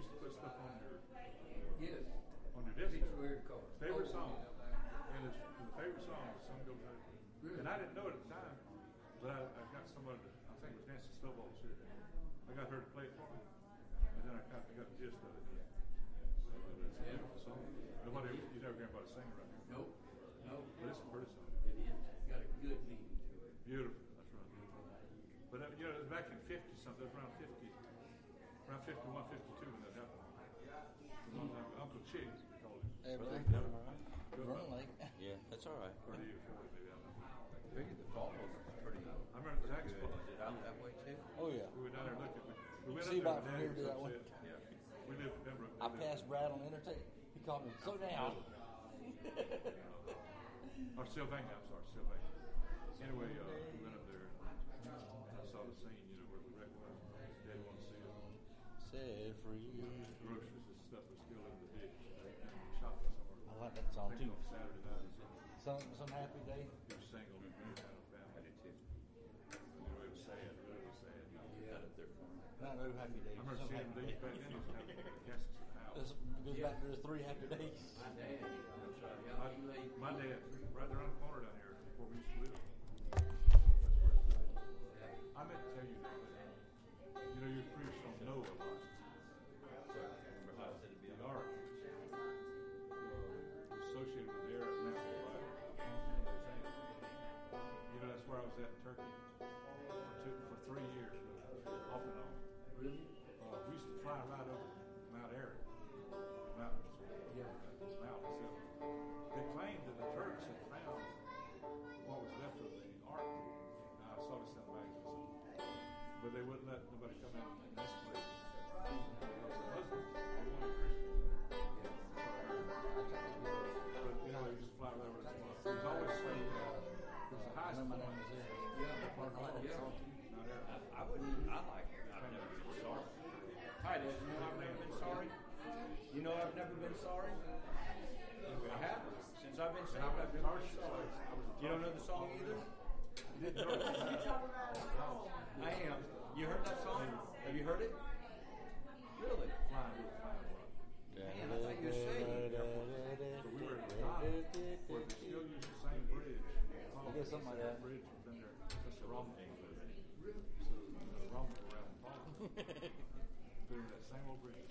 used to put stuff on your Yes. on your disc. Weird card. Favorite song. And his favorite song was Sun Goes Out. Really? And I didn't know it at the time, but I got somebody, I think it was Nancy Stovall here. I got her to play it for me, and then I kind of got the gist of it. So it's a beautiful song. Nobody, you never hear anybody sing it right here. Nope. Nope. But it's a pretty song. It is. It's got a good meaning to it. Beautiful. That's right. But you know, it was back in 50 something. It was around 50, around 51, 52 when that happened. Uncle Chick, they called him. Hey, Brother, man. all right. Run like. Yeah, that's all right. 30 or 40 maybe. I don't know. I figured the fall was pretty I remember Zach good. spot. Is it out that way too? Oh yeah. We went down there looking. We went See up there about with from Daddy here to that one. upset. Yeah. We lived in Pembroke. I passed Brad on the interstate. He called me, slow down. Or Sylvania, I'm sorry, Sylvania. Anyway, we went up there and I saw the scene, you know, where the wreck was. Daddy wanted to see it. Set free. Groceries and stuff was still in the ditch. Shopping somewhere. I like that song I think too. on Saturday night or something. Some happy day. He was single and he had a family. I did too. You know, it was sad, really was sad. Yeah. Got up there for me. Not no happy days. I remember Some seeing happy these days. back then. He was having caskets in the house. This goes back to the 3 happy days. My dad. That's right. Yeah, he laid. My dad, right around the corner down here, where we used to live. That's where it's at. Yeah. I meant to tell you that, but you know, you preached on Noah last time. The ark associated with the air at Mount Moriah. You know, that's where I was at in Turkey for 3 years, off and on. Really? We used to fly right over Mount Ararat. Mountains. Yeah. Mountains. They claimed that the Turks had found what was left of the ark. Now, I saw this in the magazine, but they wouldn't let nobody come in and excavate it. Muslims, they wanted Christians there. But you know, they used to fly right over the spot. It was always saying it was the highest My point. name is there. Yeah. Mount Yeah. Ararat. I wouldn't. I like it. I've never been sorry. Hi, Dad. You know I've never been sorry. You know I've never been sorry. I haven't. Since I've been saved, I've never been sorry. You don't know the song either? I am. You heard that song? Have you heard it? Really? Flying with a flying rock. Man, I thought you were saved. But we were in Ghana, where they still use the same bridge. I guess something like that. Bridge was in there. That's the Rommel bridge. So the Rommel around the farm. Through that same old bridge.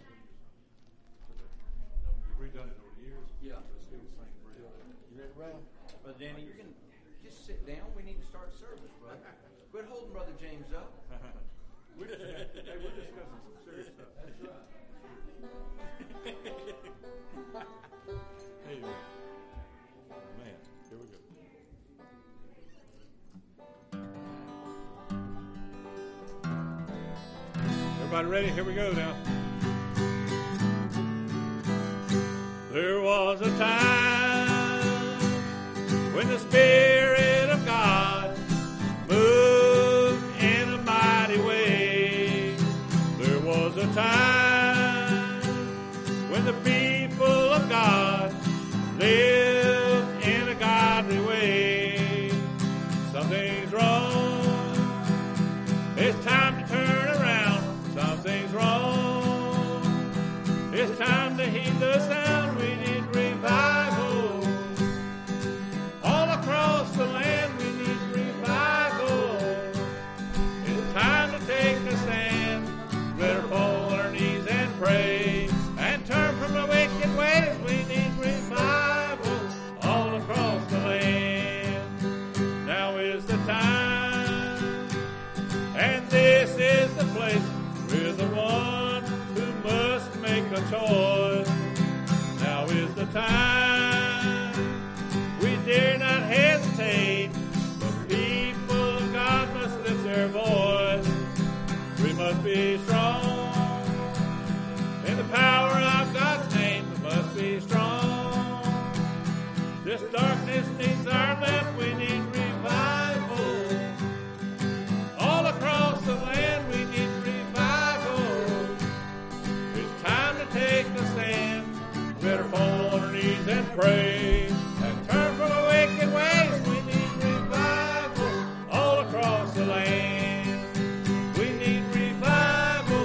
They've redone it over the years. Yeah. But it's still the same bridge. You ready, Brad? But Danny, you can just sit down. We need to start service, brother. Quit holding Brother James up. We're discussing some serious stuff. That's right. Hey, man, here we go. Everybody ready? Here we go now. There was a time when the Spirit of God moved in a mighty way. There was a time when the people of God lived in a godly way. Something's wrong. It's time to turn around. Something's wrong. It's time to heed the sound. We need revival. All across the land we need revival. It's time to take a stand. Better fall on our knees and pray. And turn from the wicked ways. We need revival. All across the land. Now is the time. And this is the place. We're the one who must make a choice. Now is the time. We dare not hesitate. The people of God must lift their voice. We must be strong. In the power of God's name, we must be strong. This darkness needs our lamp. We need revival. All across the land, we need revival. It's time to take a stand. Better fall on our knees and pray. And turn from our wicked ways. We need revival. All across the land. We need revival.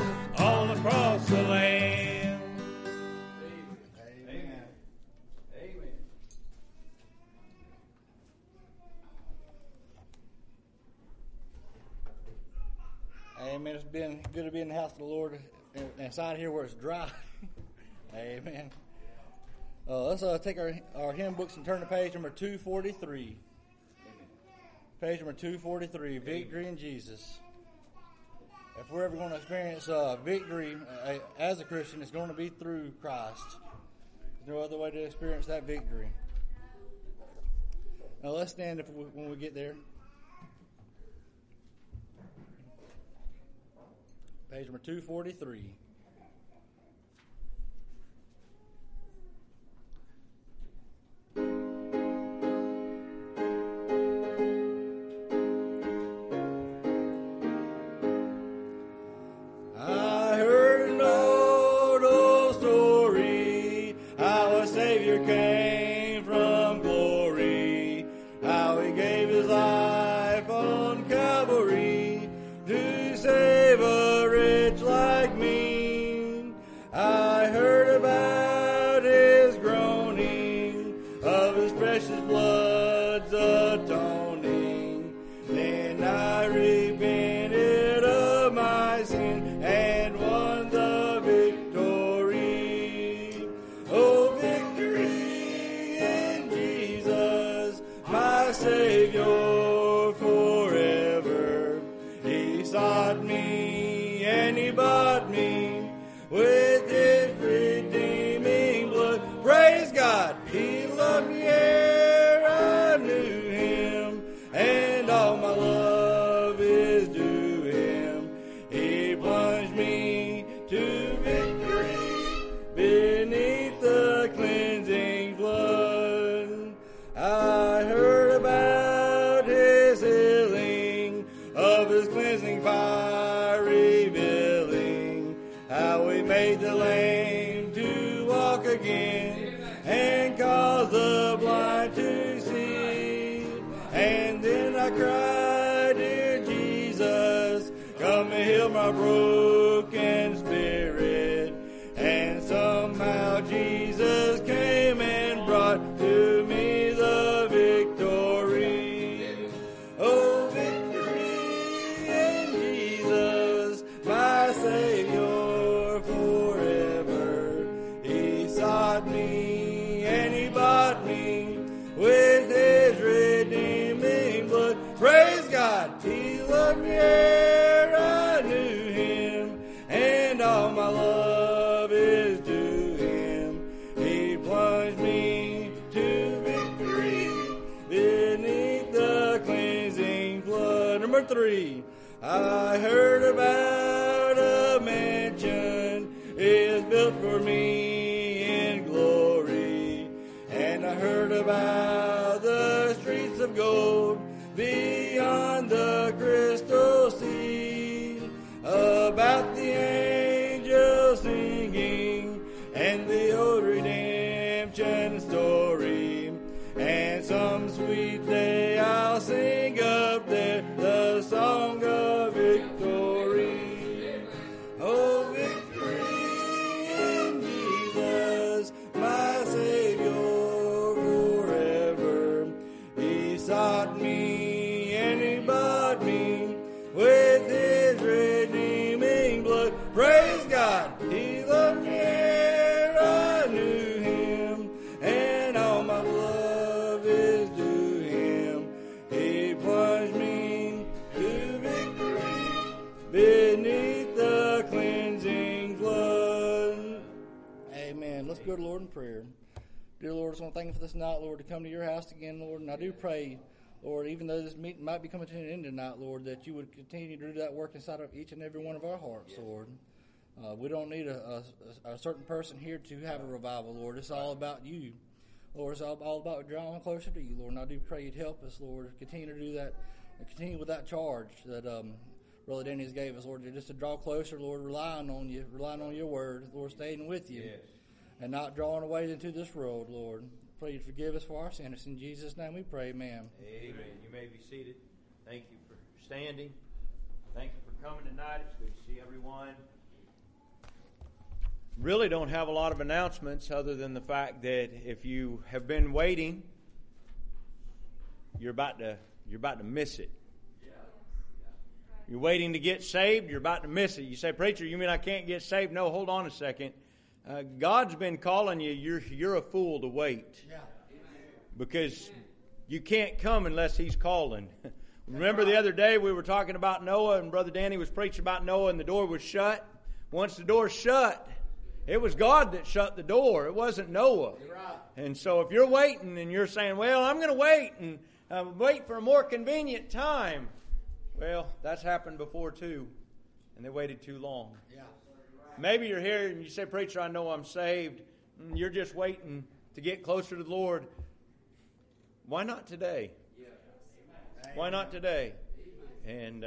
Amen. It's been good to be in the house of the Lord, inside here where it's dry. Amen. Let's take our hymn books and turn to page number 243. Page number 243, Victory in Jesus. If we're ever going to experience victory as a Christian, it's going to be through Christ. There's no other way to experience that victory. Now let's stand when we get there. Page number 243. My broken spirit, and somehow Jesus came and brought to me the victory. Oh, victory in Jesus, my Savior forever. He sought me and He bought me with His redeeming blood. Praise God, He loved me. All my love is due Him. He plunged me to victory beneath the cleansing flood. Number 3, I heard about a mansion is built for me in glory, and I heard about the streets of gold beyond the crystal sea, about the angels singing and the old redemption story. And some sweet day I'll sing up there the song of victory. Oh, victory in Jesus, my Savior forever. He sought me and He bought me with His redeeming blood. Praise God, He loved me ere I knew Him, and all my love is due Him. He plunged me to victory beneath the cleansing flood. Amen. Let's go to the Lord in prayer. Dear Lord, I just want to thank You for this night, Lord, to come to Your house again, Lord, and I do pray, Lord, even though this meeting might be coming to an end tonight, Lord, that You would continue to do that work inside of each and every one of our hearts, Lord. We don't need a certain person here to have a revival, Lord. It's all about You. Lord, it's all about drawing closer to You, Lord. And I do pray You'd help us, Lord, continue to do that, and continue with that charge that Brother Danny has gave us, Lord, just to draw closer, Lord, relying on You, relying on Your word, Lord, staying with You, and not drawing away into this world, Lord. Pray You forgive us for our sins. In Jesus' name we pray, amen. Amen. You may be seated. Thank you for standing. Thank you for coming tonight. It's good to see everyone. Really don't have a lot of announcements other than the fact that if you have been waiting, you're about to miss it. You're waiting to get saved. You're about to miss it. You say, preacher, you mean I can't get saved? No, hold on a second. God's been calling you. You're a fool to wait. Yeah. Because you can't come unless He's calling. Remember the other day we were talking about Noah, and Brother Danny was preaching about Noah, and the door was shut. Once the door's shut, it was God that shut the door. It wasn't Noah. Right. And so if you're waiting and you're saying, well, I'm going to wait and wait for a more convenient time. Well, that's happened before too, and they waited too long. Yeah. Maybe you're here and you say, preacher, I know I'm saved. And you're just waiting to get closer to the Lord. Why not today? Why not today? And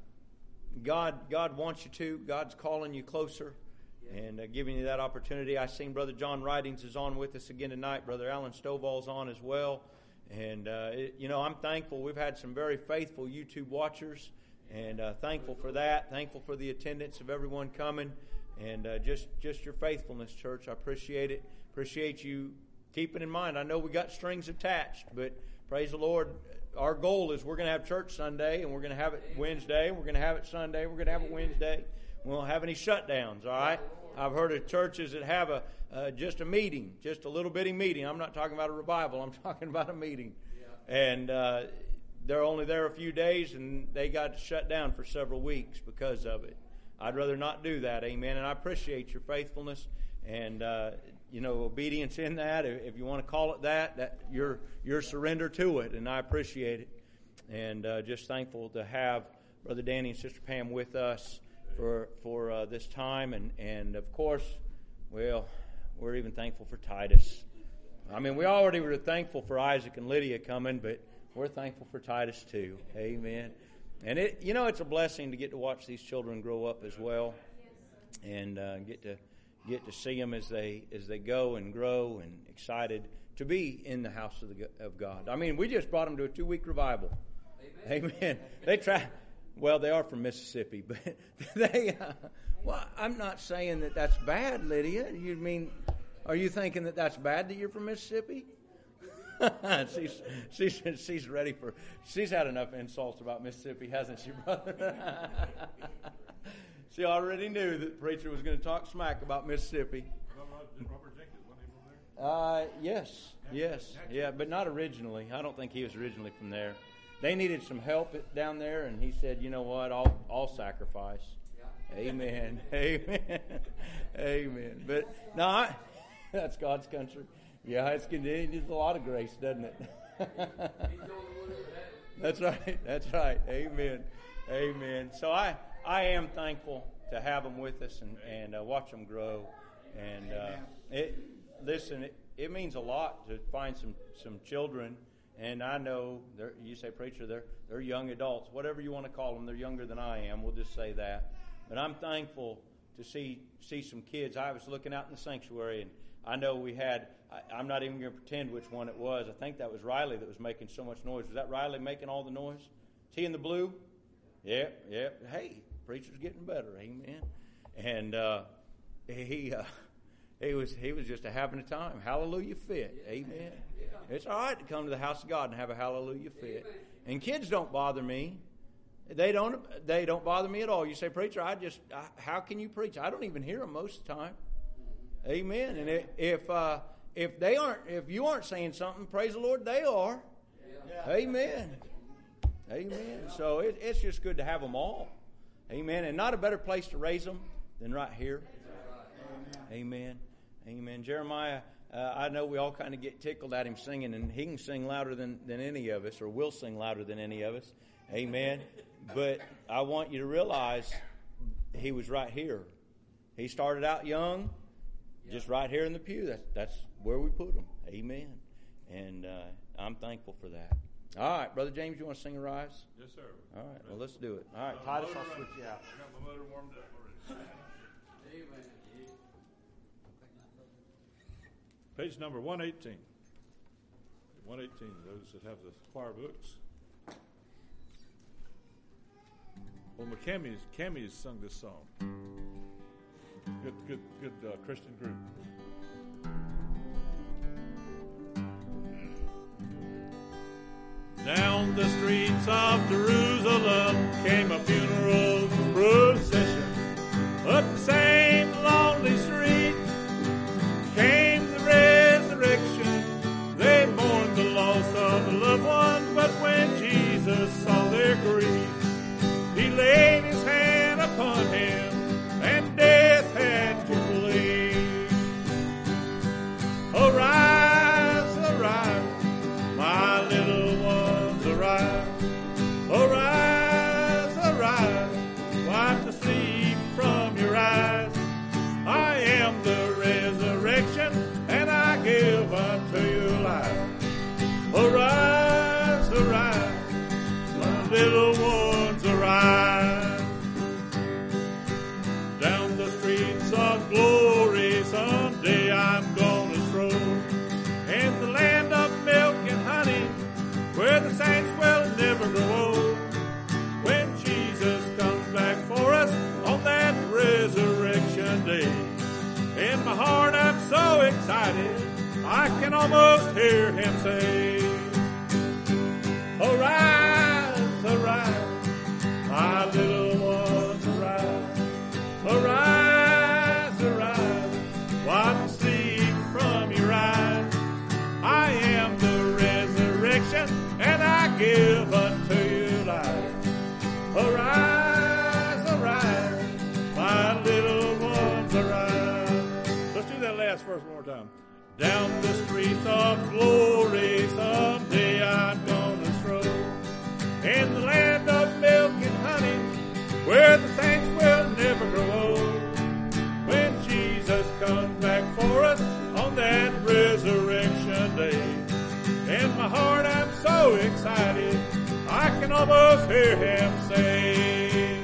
God wants you to. God's calling you closer and giving you that opportunity. I seen Brother John Ridings is on with us again tonight. Brother Alan Stovall's on as well. And, I'm thankful. We've had some very faithful YouTube watchers, and thankful for that. Thankful for the attendance of everyone coming, and just your faithfulness, church. I appreciate it. Appreciate you keeping in mind. I know we got strings attached, but praise the Lord. Our goal is we're going to have church Sunday, and we're going to have it Wednesday. We're going to have it Sunday. We're going to have it Wednesday. We won't have any shutdowns, all right? I've heard of churches that have just a meeting, just a little bitty meeting. I'm not talking about a revival. I'm talking about a meeting. Yeah. And they're only there a few days, and they got shut down for several weeks because of it. I'd rather not do that, amen. And I appreciate your faithfulness and, obedience in that. If you want to call it that your surrender to it, and I appreciate it. And just thankful to have Brother Danny and Sister Pam with us for this time. And of course, well, we're even thankful for Titus. I mean, we already were thankful for Isaac and Lydia coming, but we're thankful for Titus too. Amen. And it's a blessing to get to watch these children grow up as well, and get to see them as they go and grow, and excited to be in the house of God. I mean, we just brought them to a 2-week revival. Amen. They try. Well, they are from Mississippi, but they. Well, I'm not saying that that's bad, Lydia. You mean, are you thinking that that's bad that you're from Mississippi? She's ready for. She's had enough insults about Mississippi, hasn't she, brother? She already knew that the preacher was going to talk smack about Mississippi. Robert Jenkins, wasn't he from there? Yes, yeah, but not originally. I don't think he was originally from there. They needed some help down there, and he said, "You know what? I'll sacrifice." Yeah. Amen. Amen. Amen. But no, that's God's country. Yeah, it needs a lot of grace, doesn't it? That's right. That's right. Amen. Amen. So I am thankful to have them with us and watch them grow. And it means a lot to find some children. And I know, you say, preacher, they're young adults, whatever you want to call them. They're younger than I am. We'll just say that. But I'm thankful to see some kids. I was looking out in the sanctuary, and I know we had, I'm not even going to pretend which one it was. I think that was Riley that was making so much noise. Was that Riley making all the noise? Is he in the blue? Yeah. Hey, preacher's getting better. Amen. And he was just having a time. Hallelujah fit. Amen. It's all right to come to the house of God and have a hallelujah fit. And kids don't bother me. They don't bother me at all. You say, preacher, how can you preach? I don't even hear them most of the time. Amen. And if you aren't saying something, praise the Lord, they are. Yeah. Amen. Amen. So it's just good to have them all. Amen. And not a better place to raise them than right here. Amen. Amen. Jeremiah, I know we all kind of get tickled at him singing, and he can sing louder than any of us, or will sing louder than any of us. Amen. But I want you to realize he was right here. He started out young, just right here in the pew. That's where we put him. Amen. And I'm thankful for that. All right, Brother James, you want to sing Arise? Yes, sir. All right, well, let's do it. All right, Titus, I'll switch you out. I got my motor warmed up already. Amen. Page number 118. 118, those that have the choir books. Well, Cammy's sung this song. Good Christian group. Down the streets of Jerusalem came a funeral procession. Up the same lonely street came the resurrection. They mourned the loss of the loved ones, but when Jesus saw their grief, he laid his hand upon him, and death had to flee. Arise, arise, my little ones, arise. Arise, arise, wipe the sleep from your eyes. I am the resurrection, and I give unto you life. Arise, arise, my little ones, arise. Down the streets of glory someday I'm gonna stroll, in the land of milk and honey, where the saints will never grow old. When Jesus comes back for us on that resurrection day, in my heart I'm so excited I can almost hear him say, arise, arise, my little ones, arise. Arise, arise, wipe the sleep from your eyes. I am the resurrection, and I give unto you life. Arise, arise, my little ones, arise. Let's do that last verse one more time. Down the streets of glory someday I'm gonna stroll, in the land of milk and honey, where the saints will never grow old. When Jesus comes back for us on that resurrection day, in my heart I'm so excited I can almost hear him say,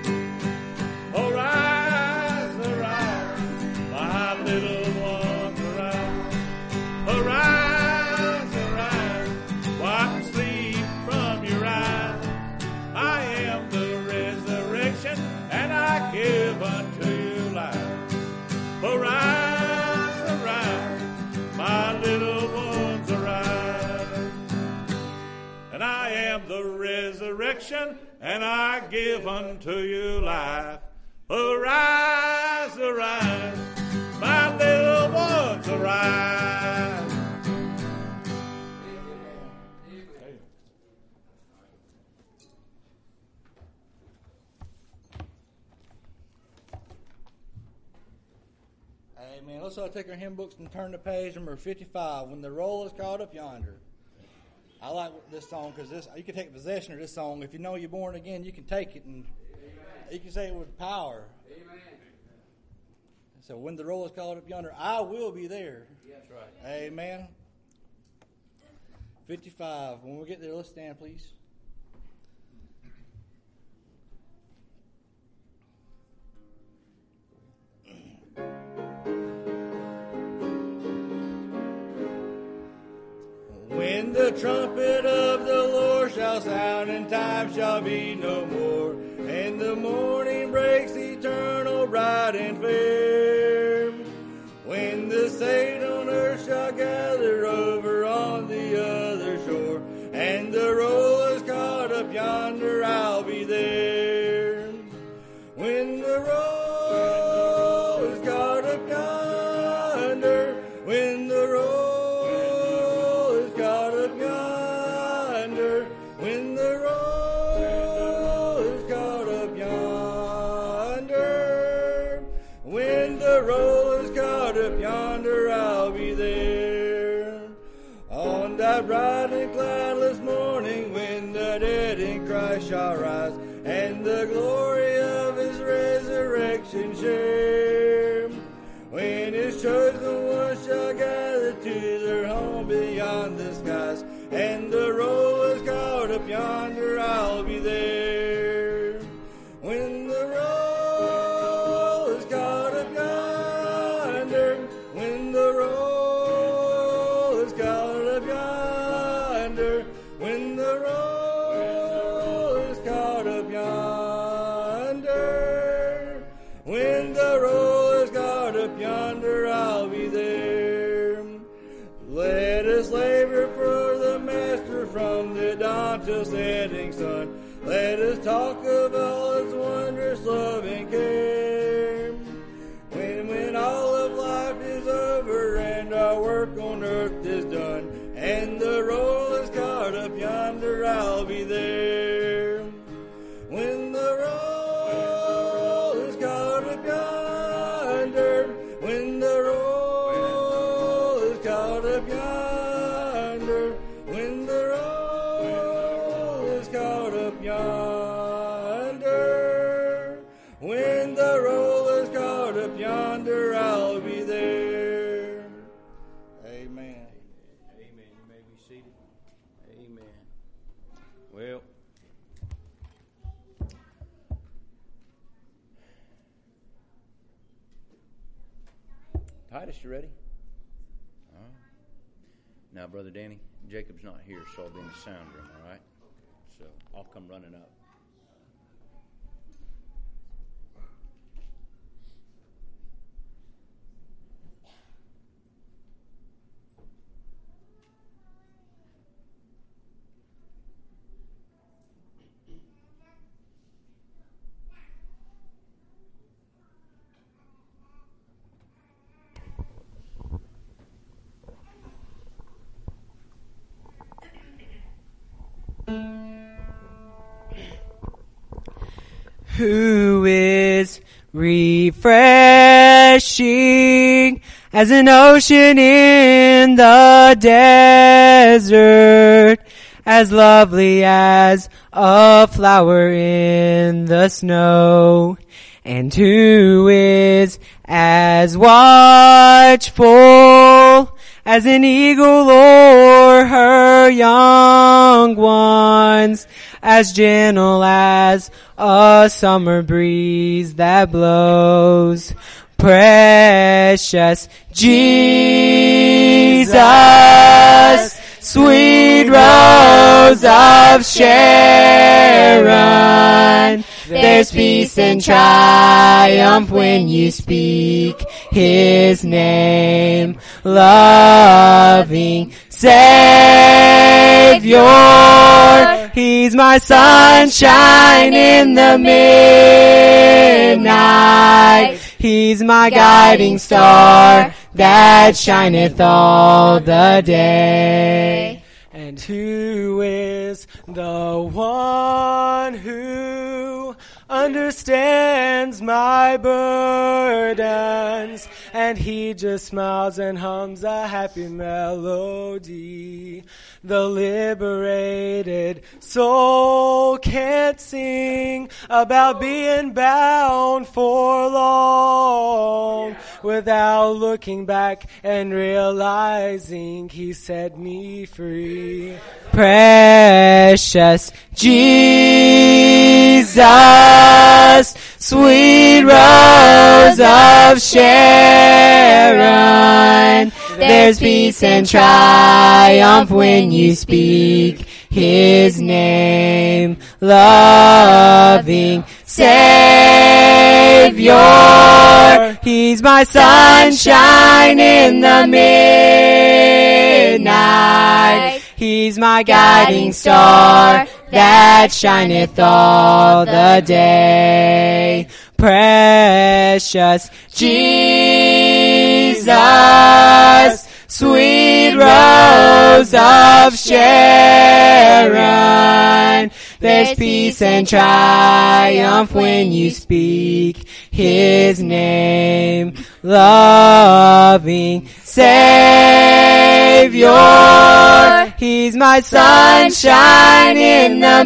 arise, arise, my little ones, arise. Arise, arise, wipe the sleep from your eyes. I am the resurrection, and I give unto you life. Arise, arise, my little ones, arise. And I am the resurrection, and I give unto you life. Arise, arise, my little ones, arise. Amen. Let's take our hymn books and turn to page number 55, When the Roll is Called Up Yonder. I like this song because you can take possession of this song. If you know you're born again, you can take it and you can say it with power. Amen. So when the roll is called up yonder, I will be there. That's right. Amen. 55. When we get there, let's stand, please. When the trumpet of the Lord shall sound, and time shall be no more, and the morning breaks eternal, bright and fair. When the saints on earth shall gather over on the other shore, and the roll is caught up yonder, I'll be there. When the roll is caught up yonder, when the roll when the roll is caught up yonder, when the roll is caught up yonder, I'll be there. On that bright and cloudless morning, when the dead in Christ shall rise, and the glory of his resurrection share, when his chosen ones shall gather to their home beyond the skies, and the roll is caught up yonder, I'll be there. When the roll is caught up yonder, when the roll is caught up yonder, when the roll is caught up yonder, when the roll is caught up yonder, I'll be there. Let us labor for the Master from the dawn till setting sun. Let us talk of all His wondrous love and care. When all of life is over and our work on earth is done, and the roll is caught up yonder, I'll be there. When the roll is caught up yonder, when the roll is caught up yonder, when the roll is caught up yonder, when the roll is caught up yonder, I'll be there. Amen. Amen. You may be seated. Amen. Well, Titus, you ready? All right. Now, Brother Danny, Jacob's not here, so I'll be in the sound room, all right? So I'll come running up. Who is refreshing as an ocean in the desert, as lovely as a flower in the snow, and who is as watchful as an eagle o'er her young ones, as gentle as a summer breeze that blows. Precious Jesus, sweet rose of Sharon, there's peace and triumph when you speak His name. Loving Savior, He's my sunshine in the midnight. He's my guiding star that shineth all the day. And who is the one who understands my burdens? And He just smiles and hums a happy melody. The liberated soul can't sing about being bound for long without looking back and realizing He set me free. Precious Jesus, sweet rose of Sharon, there's peace and triumph when you speak His name. Loving Savior, He's my sunshine in the midnight. He's my guiding star that shineth all the day. Precious Jesus, sweet rose of Sharon, there's peace and triumph when you speak His name. Loving Savior, He's my sunshine in the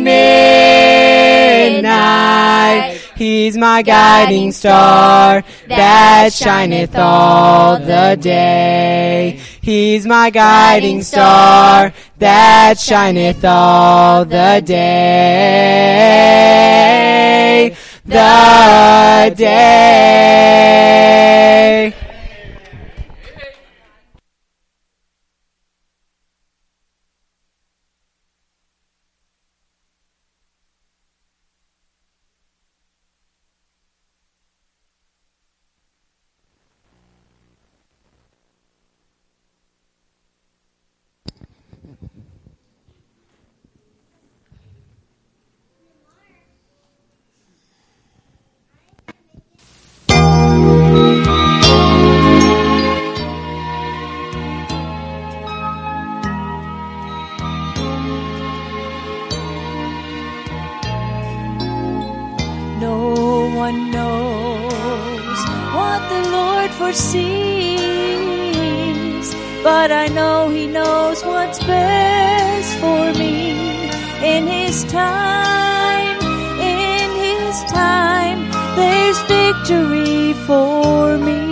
midnight. He's my guiding star that shineth all the day. He's my guiding star that shineth all the day. The day. foresees, but I know He knows what's best for me. In His time, there's victory for me.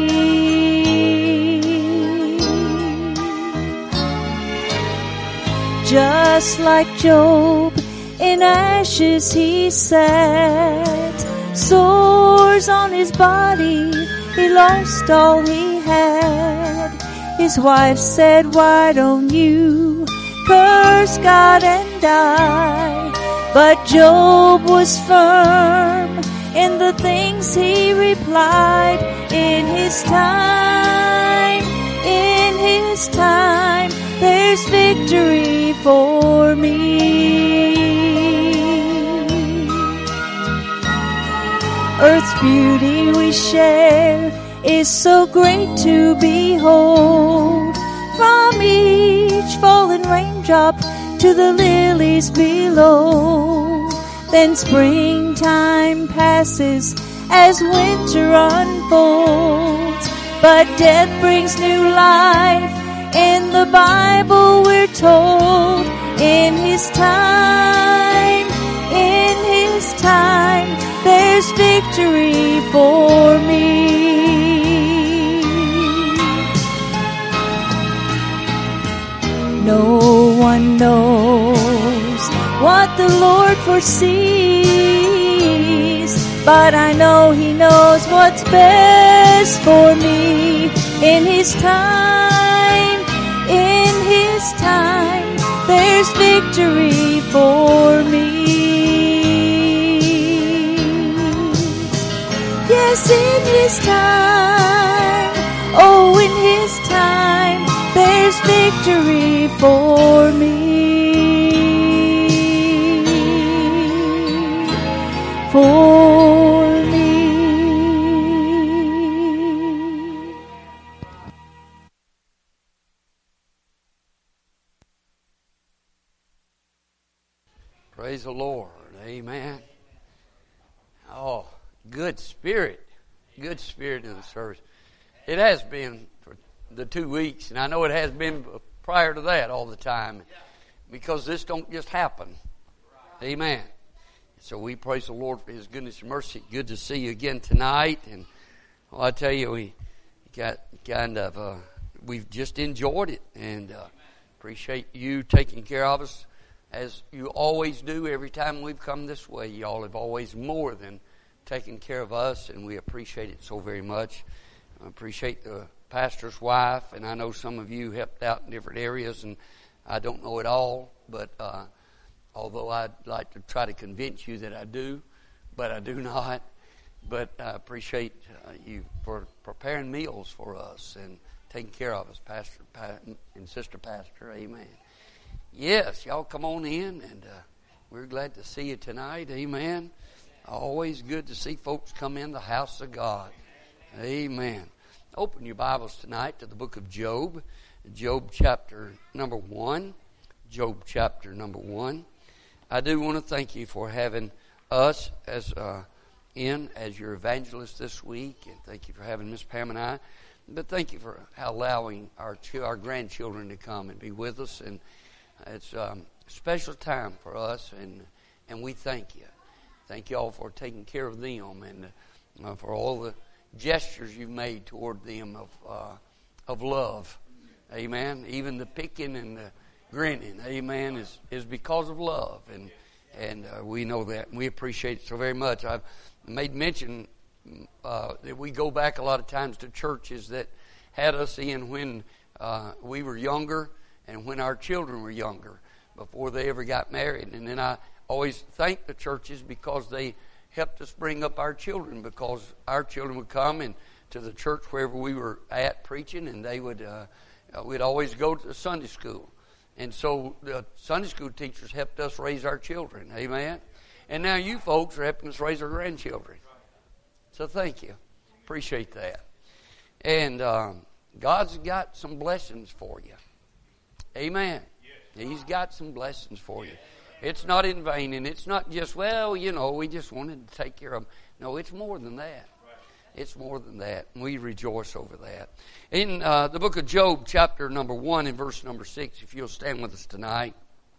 Just like Job, in ashes he sat, sores on his body, he lost all he had. His wife said, why don't you curse God and die? But Job was firm in the things he replied. In his time, there's victory for me. Earth's beauty we share is so great to behold. From each fallen raindrop to the lilies below. Then springtime passes as winter unfolds. But death brings new life. In the Bible we're told, in His time, there's victory for me. No one knows what the Lord foresees, but I know He knows what's best for me. In His time, there's victory for me. Yes, in His time, oh, in His time, there's victory for me. For me. Praise the Lord. Amen. Oh, good spirit in the service. It has been for the 2 weeks, and I know it has been prior to that all the time, because this don't just happen. Amen. So we praise the Lord for His goodness and mercy. Good to see you again tonight. And well, I tell you, we got we've just enjoyed it, and appreciate you taking care of us as you always do every time we've come this way. Y'all have always more than taken care of us, and we appreciate it so very much. I appreciate the pastor's wife, and I know some of you helped out in different areas, and I don't know it all, but although I'd like to try to convince you that I do, but I do not. But I appreciate you for preparing meals for us and taking care of us, Pastor and Sister Pastor. Amen. Yes, y'all come on in, and we're glad to see you tonight. Amen. Always good to see folks come in the house of God. Amen. Open your Bibles tonight to the book of Job. Job chapter number 1. Job chapter number 1. I do want to thank you for having us as your evangelist this week, and thank you for having Miss Pam and I. But thank you for allowing our grandchildren to come and be with us, and it's a special time for us, and we thank you. Thank you all for taking care of them, and for all the gestures you've made toward them of love. Amen. Even the picking and the grinning, amen, is because of love, and we know that, and we appreciate it so very much. I've made mention that we go back a lot of times to churches that had us in when we were younger and when our children were younger, before they ever got married. And then I always thank the churches because they helped us bring up our children, because our children would come and to the church wherever we were at preaching, and they would we'd always go to Sunday school. And so the Sunday school teachers helped us raise our children. Amen. And now you folks are helping us raise our grandchildren. So thank you. Appreciate that. And God's got some blessings for you. Amen. He's got some blessings for you. It's not in vain, and it's not just, well, we just wanted to take care of them. No, it's more than that. It's more than that. And we rejoice over that. In the book of Job, chapter number 1 and verse number 6, if you'll stand with us tonight,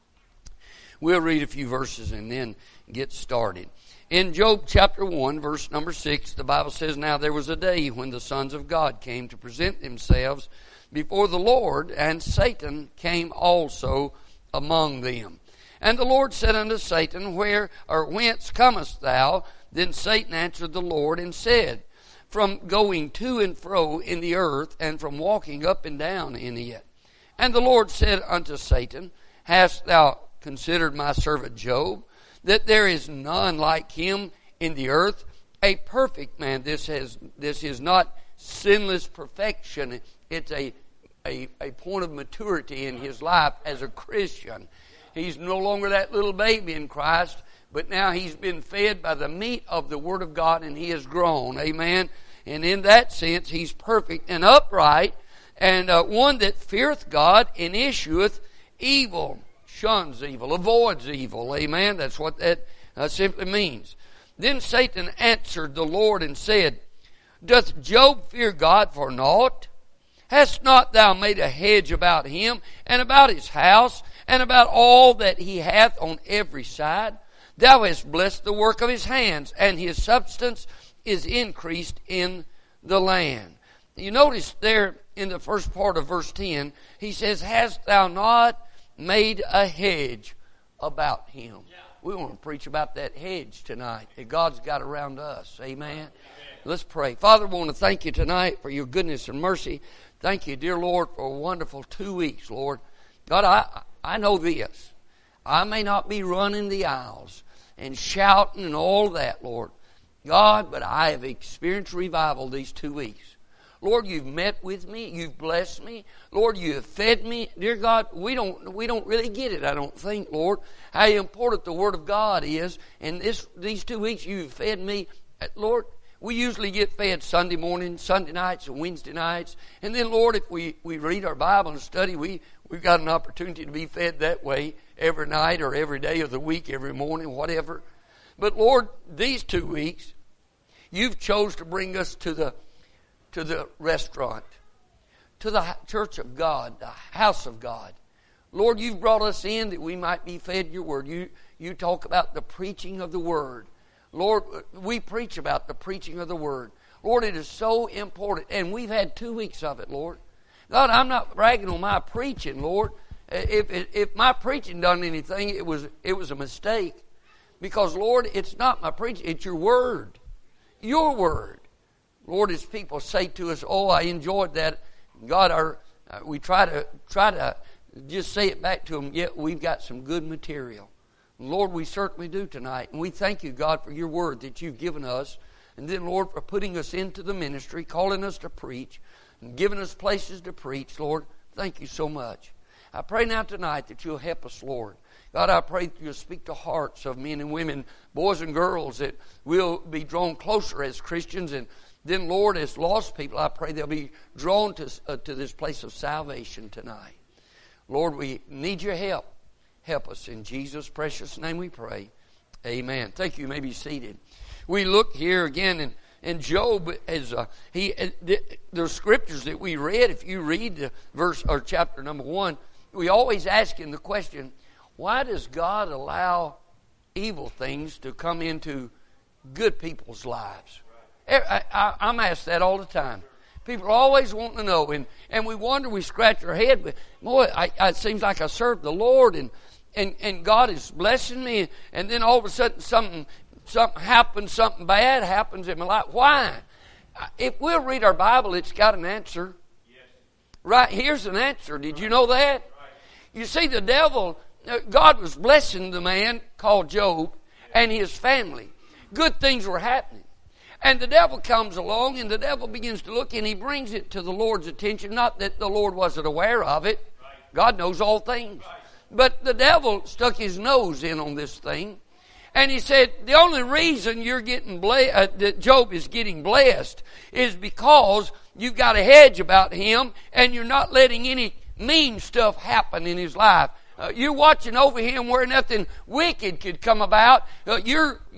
we'll read a few verses and then get started. In Job chapter 1, verse number 6, the Bible says, "Now there was a day when the sons of God came to present themselves before the Lord, and Satan came also among them. And the Lord said unto Satan, Whence comest thou? Then Satan answered the Lord and said, From going to and fro in the earth, and from walking up and down in it. And the Lord said unto Satan, Hast thou considered my servant Job, that there is none like him in the earth, a perfect man?" This is not sinless perfection. It's a point of maturity in his life as a Christian. He's no longer that little baby in Christ, but now he's been fed by the meat of the Word of God, and he has grown. Amen. And in that sense, he's perfect and upright, and one that feareth God and issueth evil, shuns evil, avoids evil. Amen. That's what that simply means. Then Satan answered the Lord and said, Doth Job fear God for naught? Hast not thou made a hedge about him, and about his house, and about all that he hath on every side? Thou hast blessed the work of his hands, and his substance is increased in the land. You notice there in the first part of verse 10, he says, Hast thou not made a hedge about him? Yeah. We want to preach about that hedge tonight that God's got around us. Amen. Amen. Let's pray. Father, we want to thank you tonight for your goodness and mercy. Thank you, dear Lord, for a wonderful 2 weeks, Lord. God, I know this. I may not be running the aisles and shouting and all that, Lord. God, but I have experienced revival these 2 weeks. Lord, you've met with me. You've blessed me. Lord, you have fed me. Dear God, we don't really get it, I don't think, Lord, how important the Word of God is. And these 2 weeks you've fed me. Lord, we usually get fed Sunday morning, Sunday nights, and Wednesday nights. And then, Lord, if we read our Bible and study, we've got an opportunity to be fed that way every night or every day of the week, every morning, whatever. But, Lord, these 2 weeks, you've chose to bring us to the restaurant, to the church of God, the house of God. Lord, you've brought us in that we might be fed your word. You talk about the preaching of the word. Lord, we preach about the preaching of the word. Lord, it is so important, and we've had 2 weeks of it, Lord. God, I'm not bragging on my preaching, Lord. If my preaching done anything, it was a mistake. Because, Lord, it's not my preaching, it's your word. Your word. Lord, as people say to us, "Oh, I enjoyed that." God, we try to just say it back to them. Yet we've got some good material. Lord, we certainly do tonight. And we thank you, God, for your word that you've given us. And then, Lord, for putting us into the ministry, calling us to preach, and giving us places to preach. Lord, thank you so much. I pray now tonight that you'll help us, Lord. God, I pray that you'll speak to hearts of men and women, boys and girls, that will be drawn closer as Christians. And then, Lord, as lost people, I pray they'll be drawn to this place of salvation tonight. Lord, we need your help. Help us. In Jesus' precious name we pray. Amen. Thank you. You may be seated. We look here again in Job as the scriptures that we read. If you read the verse or chapter number 1, we always ask in the question, why does God allow evil things to come into good people's lives? I'm asked that all the time. People are always wanting to know, and we wonder, we scratch our head, but boy, it seems like I serve the Lord, and God is blessing me, and then all of a sudden something happens, something bad happens in my life. Why? If we'll read our Bible, it's got an answer. Yes. Right, here's an answer. Did you know that? Right. You see, the devil, God was blessing the man called Job and his family. Good things were happening. And the devil comes along, and the devil begins to look, and he brings it to the Lord's attention. Not that the Lord wasn't aware of it. Right. God knows all things. Right. But the devil stuck his nose in on this thing. And he said, the only reason you're getting that Job is getting blessed is because you've got a hedge about him, and you're not letting any mean stuff happen in his life. You're watching over him where nothing wicked could come about. You're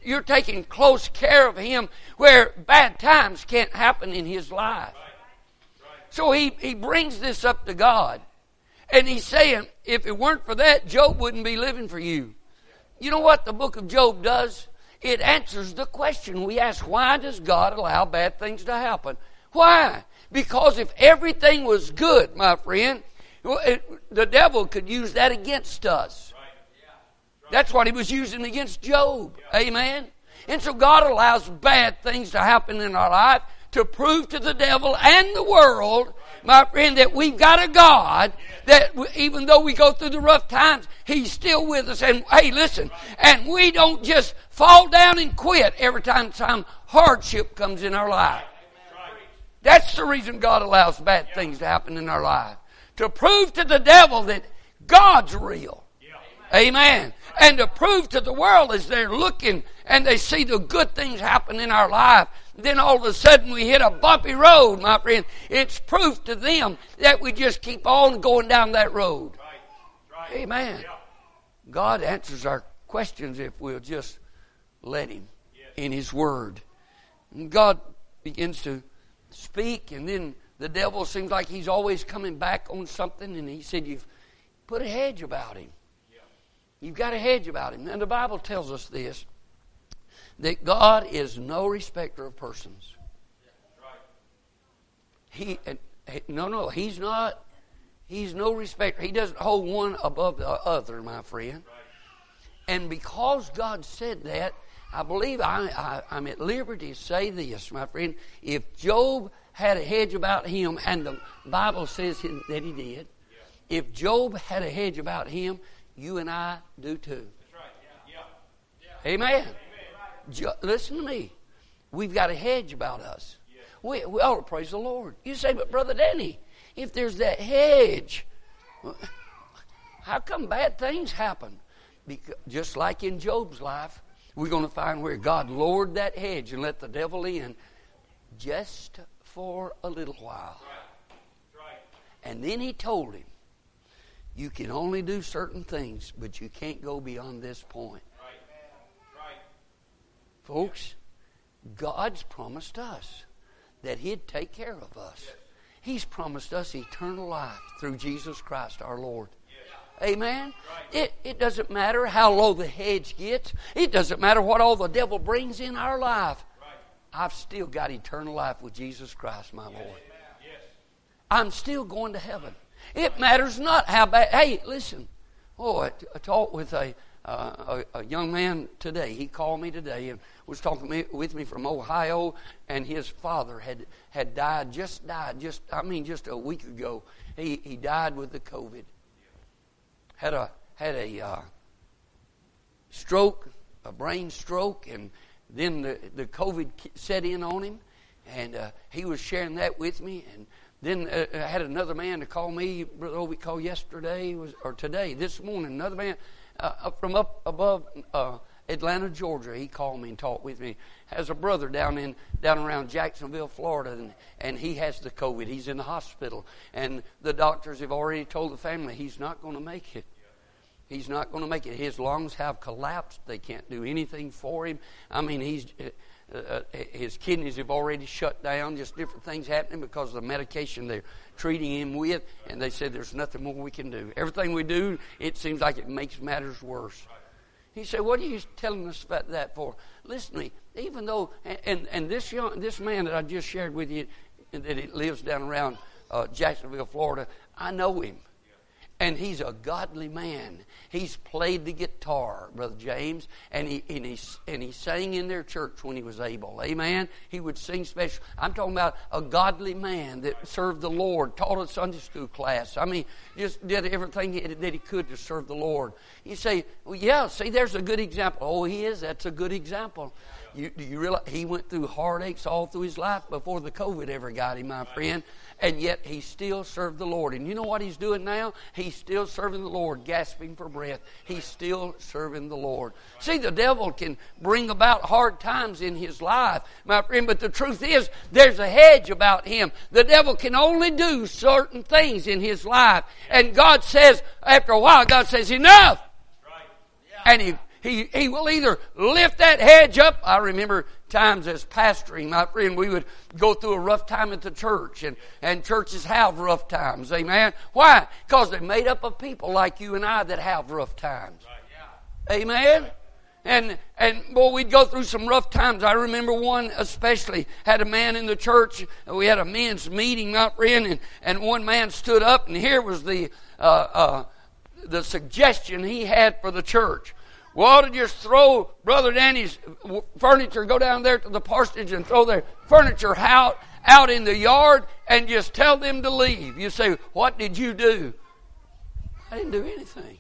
you're taking close care of him where bad times can't happen in his life. So he brings this up to God. And he's saying, if it weren't for that, Job wouldn't be living for you. You know what the book of Job does? It answers the question we ask, why does God allow bad things to happen? Why? Because if everything was good, my friend, the devil could use that against us. That's what he was using against Job. Amen? And so God allows bad things to happen in our life to prove to the devil and the world, my friend, that we've got a God that even though we go through the rough times, he's still with us. And hey, listen, and we don't just fall down and quit every time some hardship comes in our life. That's the reason God allows bad things to happen in our life. To prove to the devil that God's real. Amen. And to prove to the world as they're looking and they see the good things happen in our life, then all of a sudden we hit a bumpy road, my friend. It's proof to them that we just keep on going down that road. Amen. God answers our questions if we'll just let him in his word. And God begins to speak, and then the devil seems like he's always coming back on something, and he said, you've put a hedge about him. You've got a hedge about him. And the Bible tells us this, that God is no respecter of persons. He's not. He's no respecter. He doesn't hold one above the other, my friend. And because God said that, I believe I'm at liberty to say this, my friend. If Job had a hedge about him, and the Bible says that he did, if Job had a hedge about him, you and I do too. Amen. Listen to me. We've got a hedge about us. We ought to praise the Lord. You say, but Brother Danny, if there's that hedge, how come bad things happen? Because just like in Job's life, we're going to find where God lowered that hedge and let the devil in just for a little while. And then he told him, you can only do certain things, but you can't go beyond this point. Folks, God's promised us that he'd take care of us. He's promised us eternal life through Jesus Christ our Lord. Amen? It doesn't matter how low the hedge gets. It doesn't matter what all the devil brings in our life. I've still got eternal life with Jesus Christ, my Lord. I'm still going to heaven. It matters not how bad. Hey, listen. I talked with a young man today. He called me today and was talking with me from Ohio, and his father had died just a week ago. He died with the COVID. Had a stroke, a brain stroke, and then the COVID set in on him, and he was sharing that with me. And then I had another man to call me. Brother Obi called yesterday or today, this morning. Another man from up above Atlanta, Georgia. He called me and talked with me. Has a brother down around Jacksonville, Florida, and he has the COVID. He's in the hospital, and the doctors have already told the family he's not going to make it. He's not going to make it. His lungs have collapsed. They can't do anything for him. I mean, his kidneys have already shut down. Just different things happening because of the medication they're treating him with. And they said there's nothing more we can do. Everything we do, it seems like it makes matters worse. He said, what are you telling us about that for? Listen to me. Even though, and this man that I just shared with you, that he lives down around Jacksonville, Florida, I know him. And he's a godly man. He's played the guitar, Brother James, and he sang in their church when he was able. Amen. He would sing special. I'm talking about a godly man that served the Lord, taught a Sunday school class. I mean, just did everything that he could to serve the Lord. You say, well, yeah, see, there's a good example. Oh, he is. That's a good example. Do you realize he went through heartaches all through his life before the COVID ever got him, my friend? And yet he still served the Lord. And you know what he's doing now? He's still serving the Lord, gasping for breath. He's still serving the Lord. See, the devil can bring about hard times in his life, my friend, but the truth is there's a hedge about him. The devil can only do certain things in his life. And God says, after a while, God says, enough. And He will either lift that hedge up. I remember times as pastoring, my friend, we would go through a rough time at the church, and churches have rough times. Amen. Why? Because they're made up of people like you and I that have rough times. Amen. And boy, we'd go through some rough times. I remember one especially, had a man in the church. We had a men's meeting, my friend, and one man stood up, and here was the suggestion he had for the church. We ought to just throw Brother Danny's furniture, go down there to the parsonage and throw their furniture out in the yard and just tell them to leave. You say, what did you do? I didn't do anything.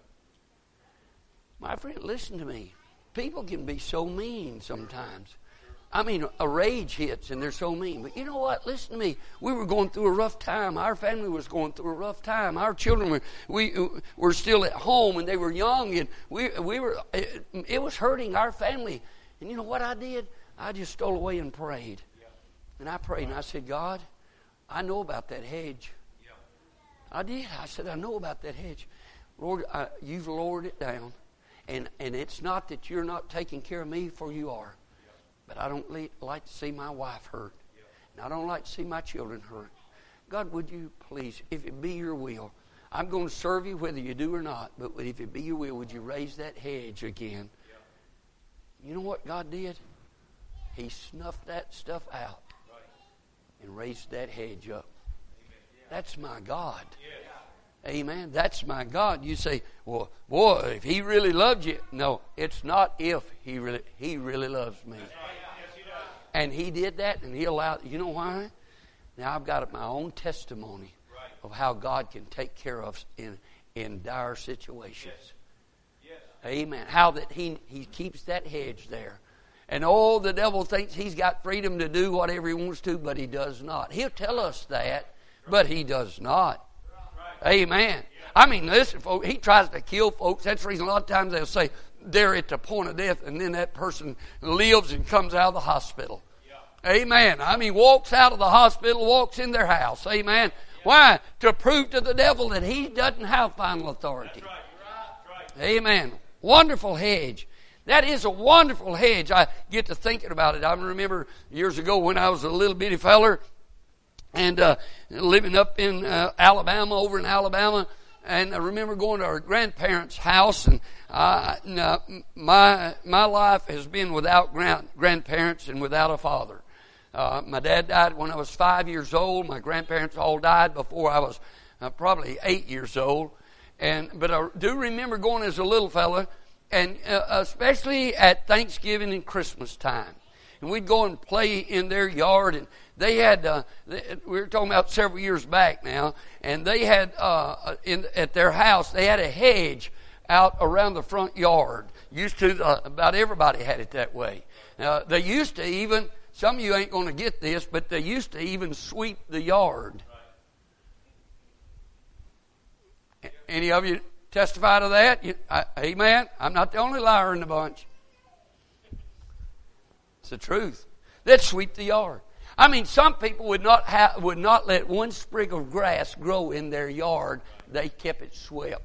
My friend, listen to me. People can be so mean sometimes. I mean, a rage hits and they're so mean. But you know what? Listen to me. We were going through a rough time. Our family was going through a rough time. Our children were still at home and they were young, and it was hurting our family. And you know what I did? I just stole away and prayed. And I prayed and I said, God, I know about that hedge. I did. I said, I know about that hedge. Lord, you've lowered it down. And it's not that you're not taking care of me, for you are. But I don't like to see my wife hurt. And I don't like to see my children hurt. God, would you please, if it be your will, I'm going to serve you whether you do or not, but if it be your will, would you raise that hedge again? You know what God did? He snuffed that stuff out and raised that hedge up. That's my God. Amen. That's my God. You say, well, boy, if He really loved you. No, it's not if He really loves me. And He did that, and He allowed. You know why? Now I've got my own testimony of how God can take care of us in dire situations. Amen. How that He keeps that hedge there. And the devil thinks he's got freedom to do whatever he wants to, but he does not. He'll tell us that, but he does not. Amen. I mean, listen, folks, he tries to kill folks. That's the reason a lot of times they'll say they're at the point of death, and then that person lives and comes out of the hospital. Amen. I mean, walks out of the hospital, walks in their house. Amen. Why? To prove to the devil that he doesn't have final authority. Amen. Wonderful hedge. That is a wonderful hedge. I get to thinking about it. I remember years ago when I was a little bitty feller, and living up in Alabama, over in Alabama, and I remember going to our grandparents' house, and my life has been without grandparents and without a father. My dad died when I was 5 years old. My grandparents all died before I was probably 8 years old. But I do remember going as a little fella, and especially at Thanksgiving and Christmas time. And we'd go and play in their yard, and they had, we were talking about several years back now, and they had, at their house, they had a hedge out around the front yard. About everybody had it that way. They used to even, some of you ain't going to get this, but they used to even sweep the yard. Any of you testify to that? Amen. I'm not the only liar in the bunch. It's the truth. They'd sweep the yard. I mean, some people would not let one sprig of grass grow in their yard. They kept it swept.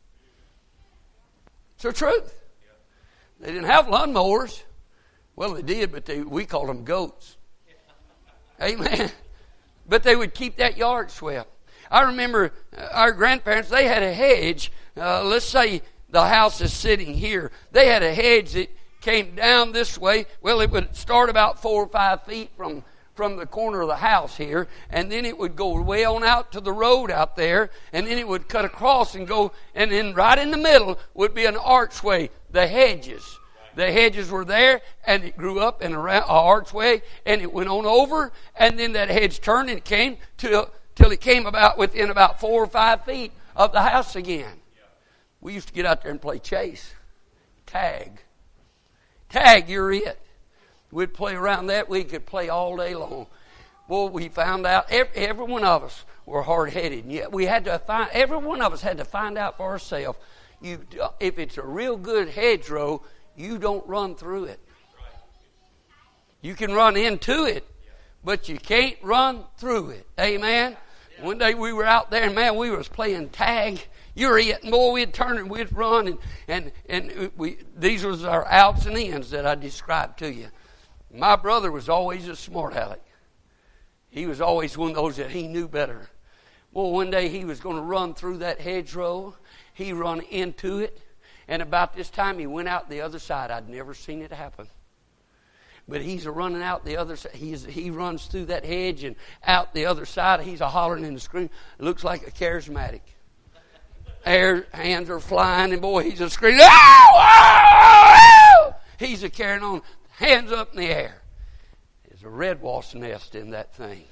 It's the truth. They didn't have lawnmowers. Well, they did, but we called them goats. Amen. But they would keep that yard swept. I remember our grandparents, they had a hedge. Let's say the house is sitting here. They had a hedge that came down this way. Well, it would start about 4 or 5 feet from the corner of the house here, and then it would go way on out to the road out there, and then it would cut across and go, and then right in the middle would be an archway, the hedges. The hedges were there, and it grew up in an archway, and it went on over, and then that hedge turned, and it came till it came within about 4 or 5 feet of the house again. We used to get out there and play chase, tag. Tag, you're it. We'd play around that. We could play all day long. Well, we found out every one of us were hard-headed. And yet every one of us had to find out for ourselves. If it's a real good hedgerow, you don't run through it. You can run into it, but you can't run through it. Amen? One day we were out there, and man, we was playing tag. You're it. And boy, we'd turn and we'd run. And these was our outs and ins that I described to you. My brother was always a smart aleck. He was always one of those that he knew better. Well, one day he was going to run through that hedgerow. He run into it. And about this time he went out the other side. I'd never seen it happen. But he's running out the other side. He runs through that hedge and out the other side. He's a hollering and screaming. It looks like a charismatic. Hands are flying, and boy, he's a screaming. Oh, oh, oh! He's a carrying on, hands up in the air. There's a red wasp nest in that thing.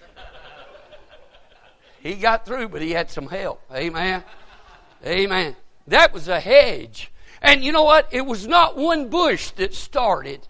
He got through, but he had some help. Amen. Amen. That was a hedge. And you know what? It was not one bush that started.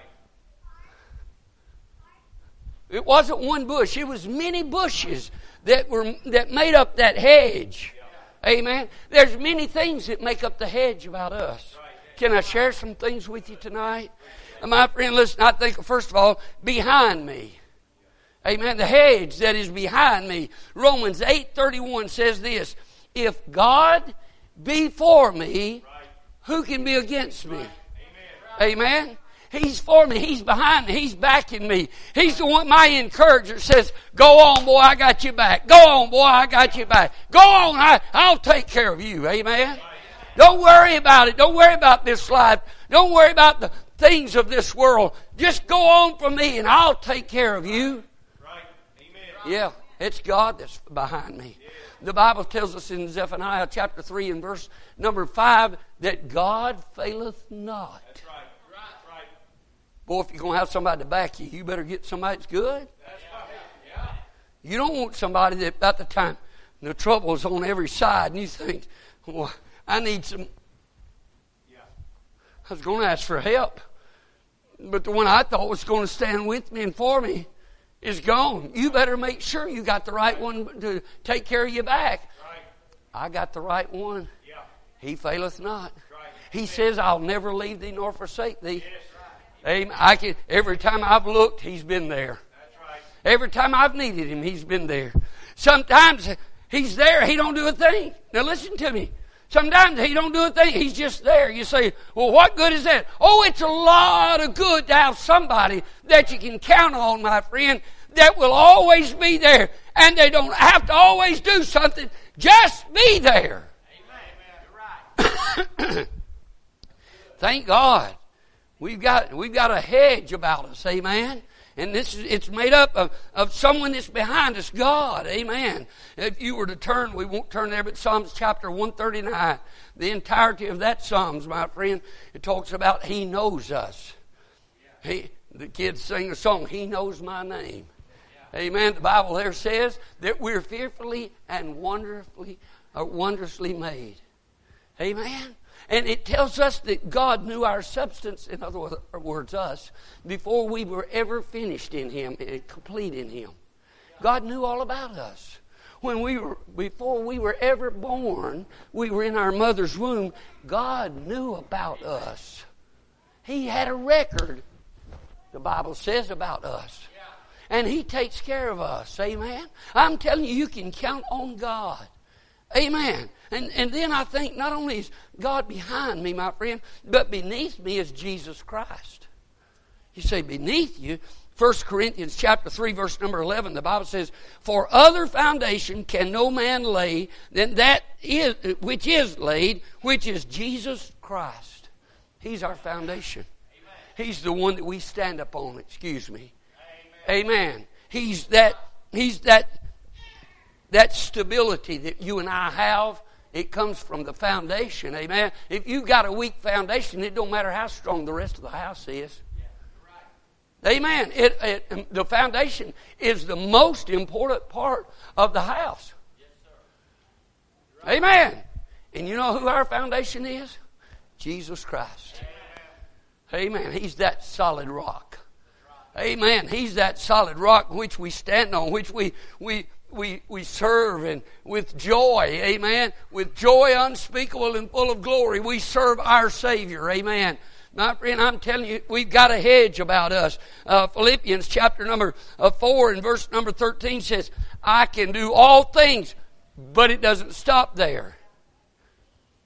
It wasn't one bush. It was many bushes that made up that hedge. Amen. There's many things that make up the hedge about us. Can I share some things with you tonight? My friend, listen, I think, first of all, behind me. Amen. The hedge that is behind me. Romans 8:31 says this. If God be for me, who can be against me? Amen. He's for me. He's behind me. He's backing me. He's the one, my encourager says, go on, boy, I got you back. Go on, boy, I got you back. Go on, I'll take care of you. Amen. Don't worry about it. Don't worry about this life. Don't worry about the things of this world. Just go on from me and I'll take care of you. Right. Amen. Yeah, it's God that's behind me. The Bible tells us in Zephaniah chapter 3 and verse number 5 that God faileth not. That's right. Right. Boy, if you're going to have somebody to back you, you better get somebody that's good. That's right. Yeah. You don't want somebody that about the time the trouble is on every side and you think, well, I need some. Yeah. I was going to ask for help. But the one I thought was going to stand with me and for me is gone. You better make sure you got the right one to take care of you back. Right. I got the right one. Yeah. He faileth not. Right. He says, I'll never leave thee nor forsake thee. Yes, right. Amen. Every time I've looked, He's been there. That's right. Every time I've needed Him, He's been there. Sometimes He's there, He don't do a thing. Now listen to me. Sometimes He don't do a thing. He's just there. You say, well, what good is that? Oh, it's a lot of good to have somebody that you can count on, my friend, that will always be there. And they don't have to always do something. Just be there. Amen. You're right. Thank God. We've got a hedge about us. Amen. And it's made up of someone that's behind us, God. Amen. If you were to turn, we won't turn there, but Psalms chapter 139, the entirety of that Psalms, my friend, it talks about He knows us. The kids sing a song, He knows my name. Amen. The Bible there says that we're fearfully and wondrously made. Amen. And it tells us that God knew our substance, in other words, us, before we were ever finished in Him and complete in Him. God knew all about us. Before we were ever born, we were in our mother's womb, God knew about us. He had a record, the Bible says, about us. And He takes care of us. Amen. I'm telling you, you can count on God. Amen. And then I think not only is God behind me, my friend, but beneath me is Jesus Christ. You say beneath you. 1 Corinthians chapter 3 verse number 11, the Bible says, for other foundation can no man lay than that is which is laid, which is Jesus Christ. He's our foundation. Amen. He's the one that we stand upon, excuse me. Amen. He's that stability that you and I have. It comes from the foundation. Amen. If you've got a weak foundation, it don't matter how strong the rest of the house is. Amen. The foundation is the most important part of the house. Amen. And you know who our foundation is? Jesus Christ. Amen. He's that solid rock. Amen. He's that solid rock which we stand on, which we serve, and with joy, amen, with joy unspeakable and full of glory, we serve our Savior, amen. My friend, I'm telling you, we've got a hedge about us. Philippians chapter number 4 and verse number 13 says, I can do all things, but it doesn't stop there.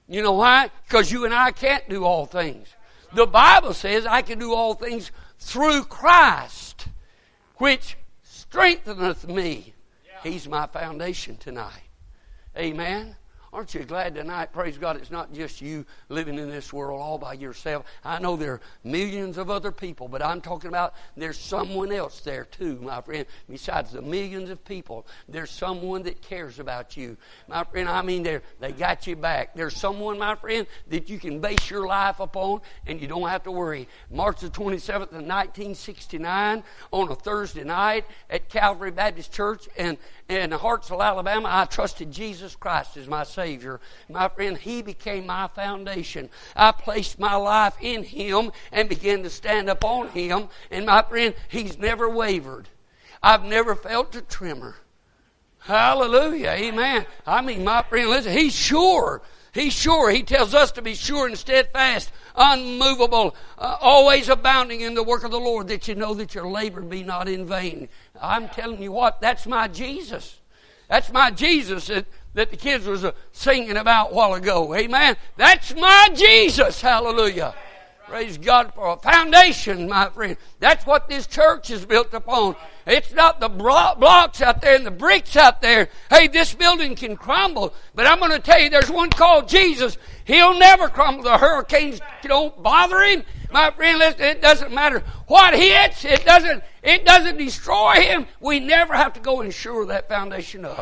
You know why? Because you and I can't do all things. The Bible says I can do all things through Christ, which strengtheneth me. He's my foundation tonight. Amen. Aren't you glad tonight, praise God, it's not just you living in this world all by yourself. I know there are millions of other people, but I'm talking about there's someone else there too, my friend. Besides the millions of people, there's someone that cares about you. My friend, I mean, they got you back. There's someone, my friend, that you can base your life upon, and you don't have to worry. March the 27th of 1969, on a Thursday night at Calvary Baptist Church in Hartsville, Alabama, I trusted Jesus Christ as my Savior. My friend, He became my foundation. I placed my life in Him and began to stand up on Him. And my friend, He's never wavered. I've never felt a tremor. Hallelujah. Amen. I mean, my friend, listen, He's sure. He's sure. He tells us to be sure and steadfast, unmovable, always abounding in the work of the Lord, that you know that your labor be not in vain. I'm telling you what, that's my Jesus. That's my Jesus that the kids was singing about a while ago. Amen. That's my Jesus. Hallelujah. Praise God for a foundation, my friend. That's what this church is built upon. It's not the blocks out there and the bricks out there. Hey, this building can crumble, but I'm going to tell you, there's one called Jesus. He'll never crumble. The hurricanes don't bother Him. My friend, listen, it doesn't matter what hits. It doesn't destroy Him. We never have to go and shore that foundation up.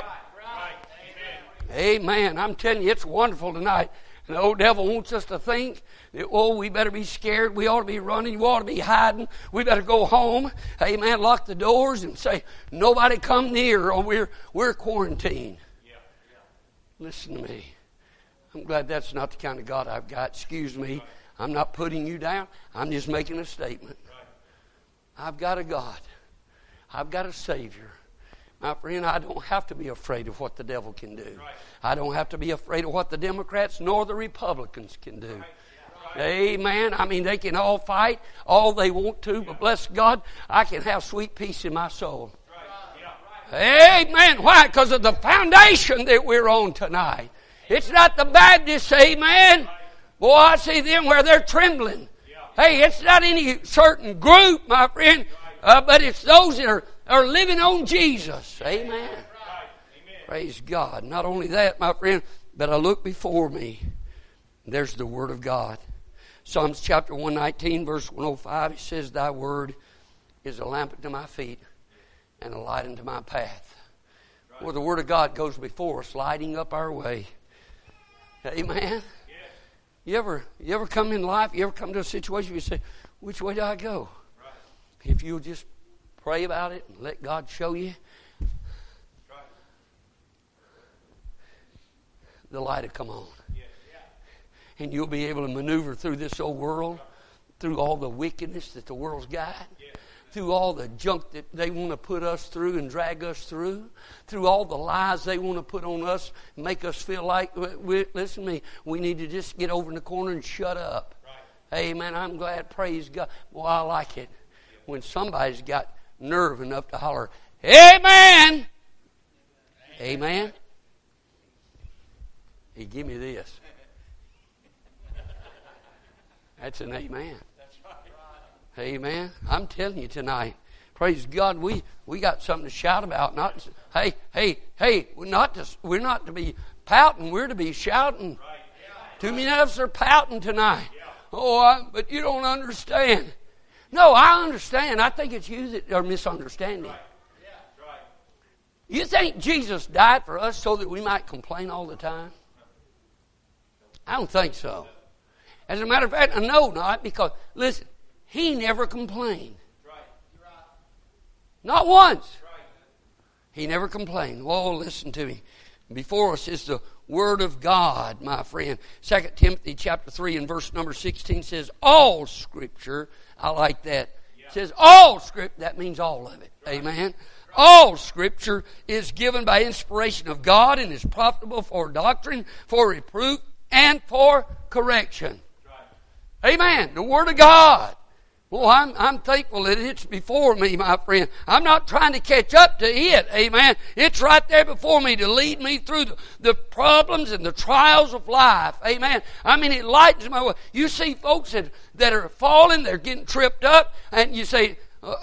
Amen. I'm telling you, it's wonderful tonight. And the old devil wants us to think that, oh, we better be scared. We ought to be running. We ought to be hiding. We better go home. Amen. Lock the doors and say, nobody come near, or we're quarantined. Listen to me. I'm glad that's not the kind of God I've got. Excuse me. I'm not putting you down. I'm just making a statement. I've got a God. I've got a Savior. My friend, I don't have to be afraid of what the devil can do. I don't have to be afraid of what the Democrats nor the Republicans can do. Amen. I mean, they can all fight all they want to, but bless God, I can have sweet peace in my soul. Amen. Why? Because of the foundation that we're on tonight. It's not the Baptists, amen. Boy, I see them where they're trembling. Hey, it's not any certain group, my friend, but it's those that are living on Jesus. Amen. Praise God. Not only that, my friend, but I look before me. There's the Word of God. Psalms chapter 119, verse 105, it says, Thy Word is a lamp unto my feet and a light unto my path. Well, the Word of God goes before us, lighting up our way. Amen. You ever come in life, you ever come to a situation where you say, which way do I go? If you'll just pray about it and let God show you, the light will come on. And you'll be able to maneuver through this old world, through all the wickedness that the world's got, through all the junk that they want to put us through and drag us through all the lies they want to put on us, make us feel like, listen to me, we need to just get over in the corner and shut up. Amen. I'm glad, praise God. Well, I like it when somebody's got nerve enough to holler, Amen. Amen. He give me this. That's an amen. Amen. I'm telling you tonight, praise God, we got something to shout about. Not hey, we're not to be pouting. We're to be shouting. Too many of us are pouting tonight. But you don't understand. No, I understand. I think it's you that are misunderstanding. You think Jesus died for us so that we might complain all the time? I don't think so. As a matter of fact, I know not, because, listen, He never complained. Not once. He never complained. Well, listen to me. Before us is the Word of God, my friend. 2 Timothy chapter 3 and verse number 16 says, all Scripture, I like that. It says all Scripture, that means all of it. Amen. All Scripture is given by inspiration of God and is profitable for doctrine, for reproof, and for correction. Amen. The Word of God. Oh, I'm thankful that it's before me, my friend. I'm not trying to catch up to it. Amen. It's right there before me to lead me through the problems and the trials of life. Amen. I mean, it lightens my way. You see folks that are falling, they're getting tripped up, and you say,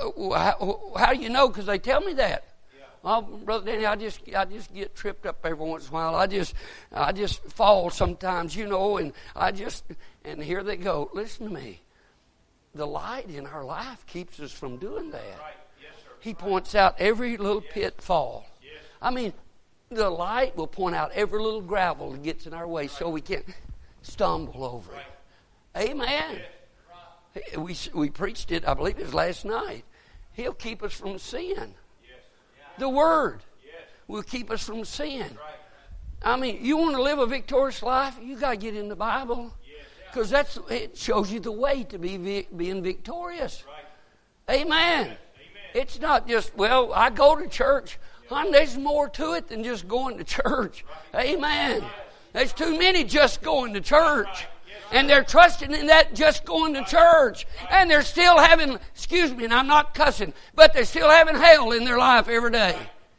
how do you know? Because they tell me that. Well, Brother Danny, I just get tripped up every once in a while. I just fall sometimes, and and here they go. Listen to me. The light in our life keeps us from doing that. Right. Yes, sir. He points out every little pitfall. Yes. I mean, the light will point out every little gravel that gets in our way so we can't stumble over it. Amen. Yes. We preached it, I believe it was last night. He'll keep us from sin. Yes. The Word Yes. will keep us from sin. Right. I mean, you want to live a victorious life, you got to get in the Bible. Because it shows you the way to being victorious. Right. Amen. Amen. It's not just, well, I go to church. Honey, there's more to it than just going to church. Right. Amen. There's too many just going to church. Right. Yes. And they're trusting in that just going to church. And they're still having, excuse me, and I'm not cussing, but they're still having hell in their life every day.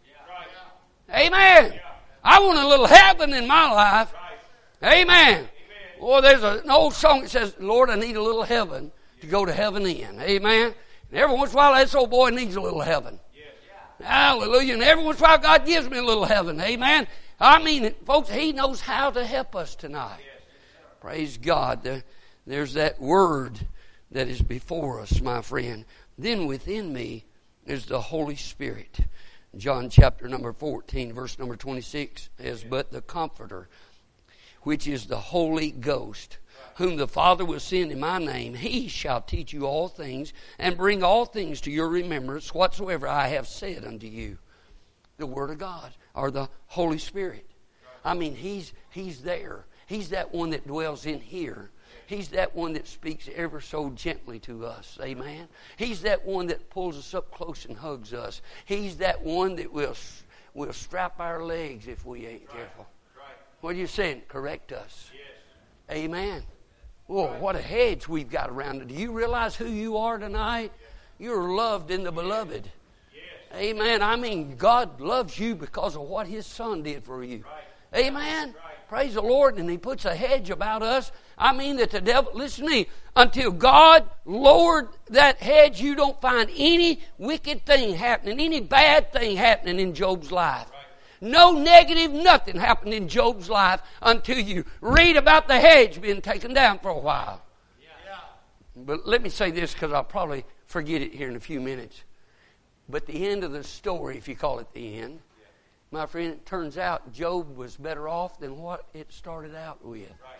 Right. Amen. I want a little heaven in my life. Right. Amen. Well, there's an old song that says, Lord, I need a little heaven to go to heaven in. Amen. And every once in a while, that old boy needs a little heaven. Yes. Hallelujah. And every once in a while, God gives me a little heaven. Amen. I mean, folks, He knows how to help us tonight. Yes. Praise God. There's that Word that is before us, my friend. Then within me is the Holy Spirit. John chapter number 14, verse number 26 says, but the Comforter, which is the Holy Ghost, whom the Father will send in my name, He shall teach you all things, and bring all things to your remembrance, whatsoever I have said unto you. The Word of God, or the Holy Spirit. I mean, He's there. He's that one that dwells in here. He's that one that speaks ever so gently to us. Amen. He's that one that pulls us up close and hugs us. He's that one that will strap our legs if we ain't careful. What are you saying? Correct us. Yes. Amen. Oh, what a hedge we've got around it. Do you realize who you are tonight? You're loved in the beloved. Yes. Amen. I mean, God loves you because of what His Son did for you. Right. Amen. Right. Praise the Lord. And He puts a hedge about us. I mean that the devil, listen to me, until God lowered that hedge, you don't find any wicked thing happening, any bad thing happening in Job's life. Right. No negative, nothing happened in Job's life until you read about the hedge being taken down for a while. Yeah. But let me say this, because I'll probably forget it here in a few minutes. But the end of the story, if you call it the end, my friend, it turns out Job was better off than what it started out with. Right.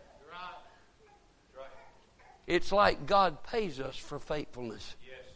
Right. It's like God pays us for faithfulness.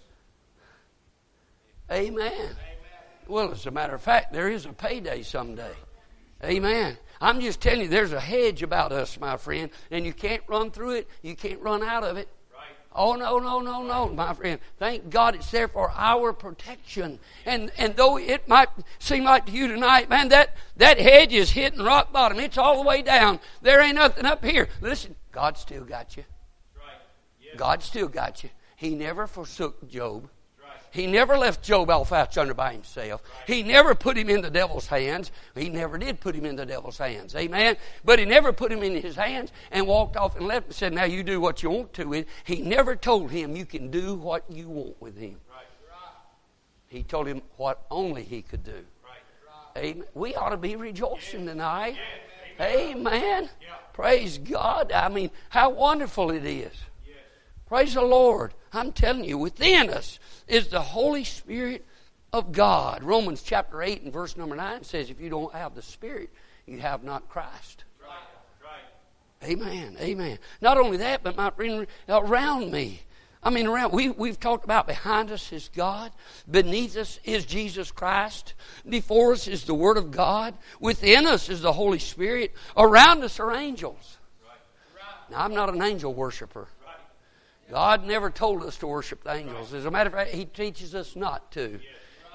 Yes. Amen. Well, as a matter of fact, there is a payday someday. Amen. I'm just telling you, there's a hedge about us, my friend, and you can't run through it. You can't run out of it. Right. Oh, no, my friend. Thank God it's there for our protection. And though it might seem like to you tonight, man, that hedge is hitting rock bottom. It's all the way down. There ain't nothing up here. Listen, God still got you. Right. Yes. God still got you. He never forsook Job. Right. He never left Job off out yonder by himself. Right. He never put him in the devil's hands. He never did put him in the devil's hands. Amen. But he never put him in his hands and walked off and left and said, now you do what you want to with. He never told him you can do what you want with him. Right. He told him what only he could do. Right. Amen. We ought to be rejoicing tonight. Yes. Amen. Yeah. Praise God. I mean, how wonderful it is. Yes. Praise the Lord. I'm telling you, within us is the Holy Spirit of God. Romans chapter 8 and verse number 9 says, if you don't have the Spirit, you have not Christ. Right. Right. Amen. Amen. Not only that, but my friend, around me. I mean, we've talked about behind us is God. Beneath us is Jesus Christ. Before us is the Word of God. Within us is the Holy Spirit. Around us are angels. Right. Now, I'm not an angel worshiper. Right. God never told us to worship the angels. As a matter of fact, He teaches us not to.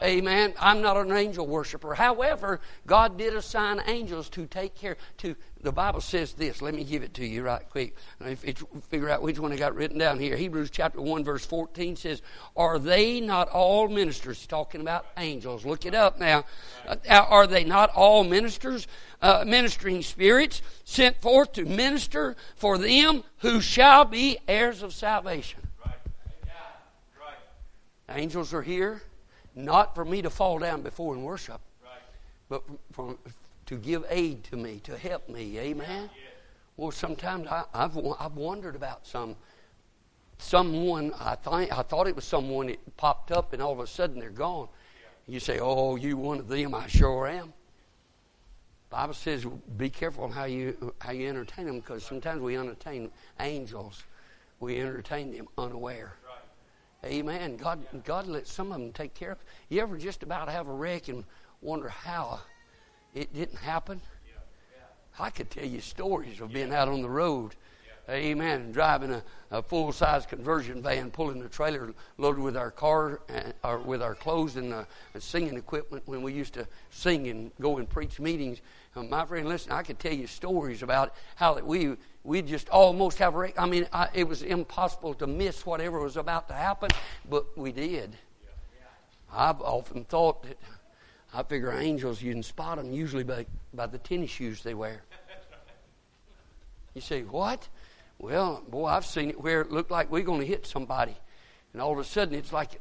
Amen. I'm not an angel worshiper. However, God did assign angels to take care. The Bible says this. Let me give it to you right quick. Figure out which one I got written down here. Hebrews chapter 1 verse 14 says, are they not all ministers? He's talking about angels. Look it up now. Are they not all ministers, ministering spirits, sent forth to minister for them who shall be heirs of salvation? Right. Yeah. Right. Angels are here. Not for me to fall down before in worship, but to give aid to me, to help me. Amen. Well, sometimes I've wondered about someone. I thought it was someone that popped up, and all of a sudden they're gone. You say, "Oh, you one of them?" I sure am. The Bible says, "Be careful how you entertain them," because sometimes we entertain angels. We entertain them unaware. Amen. God let some of them take care of. You ever just about have a wreck and wonder how it didn't happen? I could tell you stories of being out on the road. Amen. And driving a full-size conversion van, pulling the trailer loaded with our car, or with our clothes and singing equipment when we used to sing and go and preach meetings. My friend, listen, I could tell you stories about how that we just almost have a wreck. I mean, it was impossible to miss whatever was about to happen, but we did. I've often thought that I figure angels, you can spot them usually by the tennis shoes they wear. You say, what? Well, boy, I've seen it where it looked like we're going to hit somebody. And all of a sudden, it's like,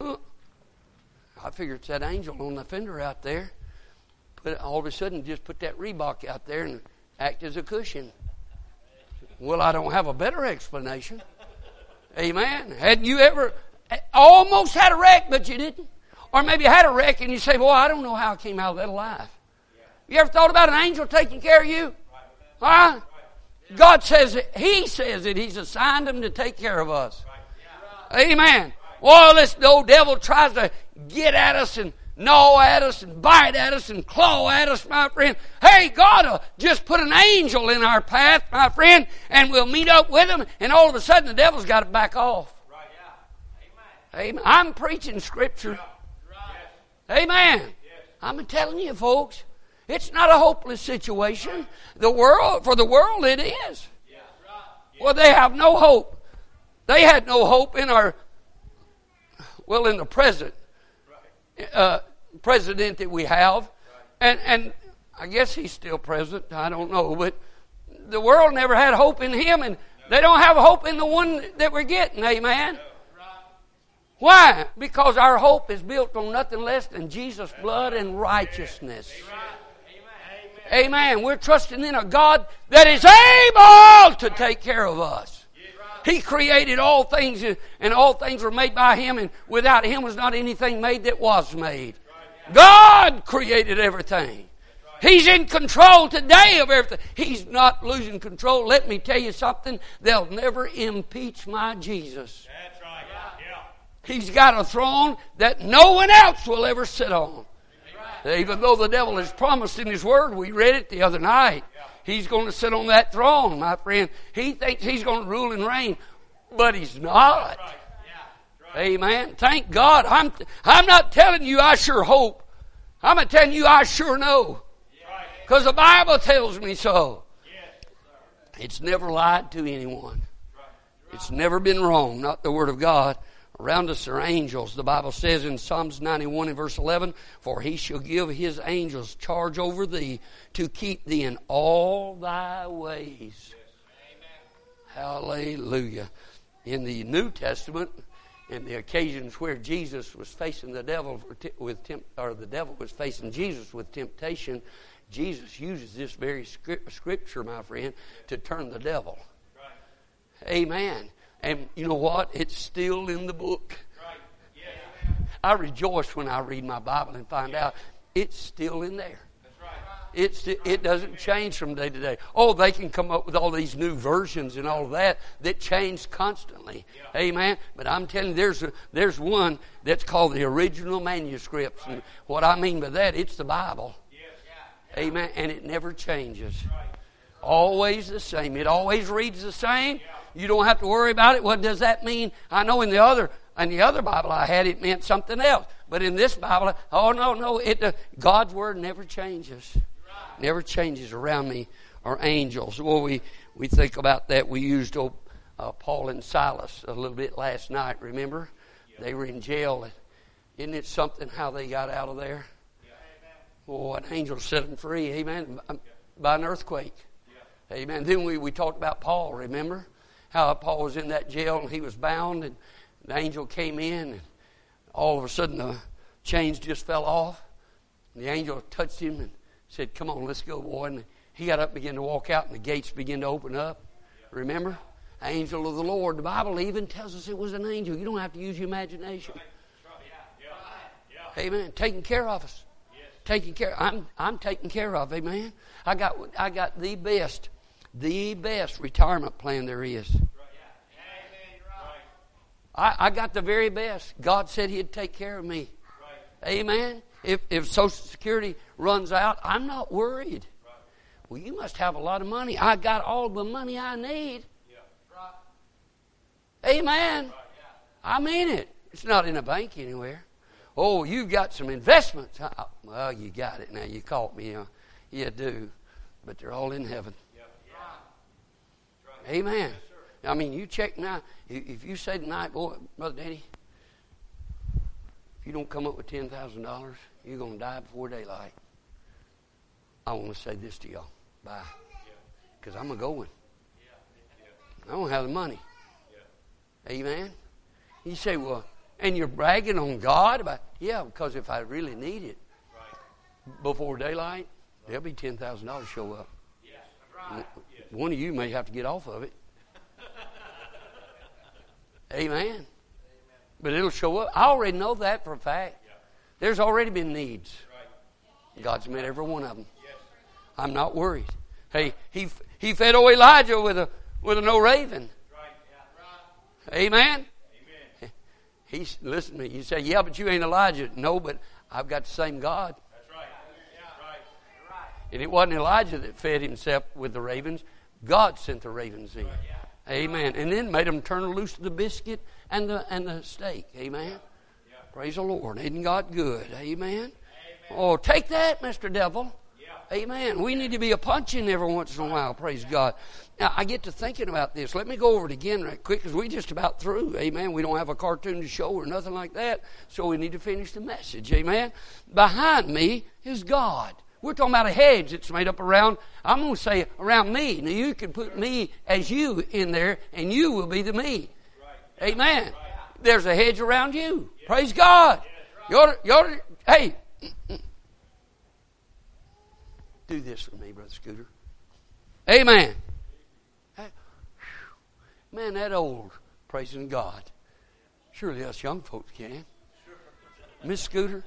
I figure it's that angel on the fender out there. But all of a sudden, just put that Reebok out there and act as a cushion. Well, I don't have a better explanation. Amen. Hadn't you ever almost had a wreck, but you didn't? Or maybe you had a wreck and you say, well, I don't know how I came out of that alive. You ever thought about an angel taking care of you? Huh? God says it. He says it. He's assigned them to take care of us. Amen. Well, this old devil tries to get at us and gnaw at us and bite at us and claw at us, my friend. Hey, God will just put an angel in our path, my friend, and we'll meet up with him, and all of a sudden the devil's got to back off. Amen. I'm preaching Scripture. Amen. I'm telling you, folks, it's not a hopeless situation. For the world, it is. Well, they have no hope. They had no hope in in the present president that we have, and I guess he's still president. I don't know, but the world never had hope in him, and they don't have hope in the one that we're getting. Amen. Why? Because our hope is built on nothing less than Jesus' blood and righteousness. Amen. We're trusting in a God that is able to take care of us. He created all things, and all things were made by Him, and without Him was not anything made that was made. God created everything. He's in control today of everything. He's not losing control. Let me tell you something. They'll never impeach my Jesus. That's right. Yeah. He's got a throne that no one else will ever sit on. Even though the devil has promised in his word, we read it the other night, he's going to sit on that throne, my friend. He thinks he's going to rule and reign, but he's not. Amen. Thank God. I'm not telling you I sure hope. I'm not telling you I sure know. Because the Bible tells me so. It's never lied to anyone. It's never been wrong, not the Word of God. Around us are angels. The Bible says in Psalms 91 and verse 11, for He shall give His angels charge over thee to keep thee in all thy ways. Hallelujah. In the New Testament, in the occasions where Jesus was facing the devil the devil was facing Jesus with temptation, Jesus uses this very scripture, my friend, to turn the devil. Amen. And you know what? It's still in the book. I rejoice when I read my Bible and find out it's still in there. It doesn't change from day to day. Oh, they can come up with all these new versions and all of that change constantly. Amen. But I'm telling you, there's one that's called the original manuscripts. And what I mean by that, it's the Bible. Amen. And it never changes. Always the same. It always reads the same. You don't have to worry about it. What does that mean? I know in the other Bible I had, it meant something else. But in this Bible, oh no, God's word never changes. Never changes. Around me are angels. Well, we think about that. We used Paul and Silas a little bit last night, remember? They were in jail. Isn't it something how they got out of there? Oh, an angel set them free, amen, by an earthquake. Amen. Then we talked about Paul, remember? How Paul was in that jail and he was bound and the angel came in and all of a sudden the chains just fell off. And the angel touched him and said, come on, let's go, boy. And he got up and began to walk out and the gates began to open up. Remember? Angel of the Lord. The Bible even tells us it was an angel. You don't have to use your imagination. Amen. Taking care of us. Taking care. I'm taken care of. Amen. I got the best retirement plan there is. I got the very best. God said He'd take care of me. Amen. If Social Security runs out, I'm not worried. Well, you must have a lot of money. I got all the money I need. Amen. I mean it. It's not in a bank anywhere. Oh, you got some investments. Well, you got it now. You caught me. You do. But they're all in heaven. Amen. I mean, you check now. If you say tonight, boy, Brother Danny, if you don't come up with $10,000, you're going to die before daylight. I want to say this to y'all. Bye. Because I'm going. I don't have the money. Amen. You say, well, and you're bragging on God about, yeah, because if I really need it before daylight, there'll be $10,000 show up. One of you may have to get off of it. Amen. But it'll show up. I already know that for a fact. There's already been needs. God's met every one of them. I'm not worried. Hey, he fed old Elijah with an old raven. Amen. Listen to me. You say, yeah, but you ain't Elijah. No, but I've got the same God. That's right. And it wasn't Elijah that fed himself with the ravens. God sent the ravens in. Amen. And then made them turn loose the biscuit and the steak. Amen. Praise the Lord. Isn't God good? Amen. Oh, take that, Mr. Devil. Amen. We need to be a punching every once in a while. Praise God. Now, I get to thinking about this. Let me go over it again right quick because we're just about through. Amen. We don't have a cartoon to show or nothing like that, so we need to finish the message. Amen. Behind me is God. We're talking about a hedge that's made up around, I'm going to say around me. Now, you can put me as you in there, and you will be the me. Amen. There's a hedge around you. Praise God. You ought to, hey, do this for me, Brother Scooter. Amen. Man, that old praising God. Surely us young folks can. Miss Scooter.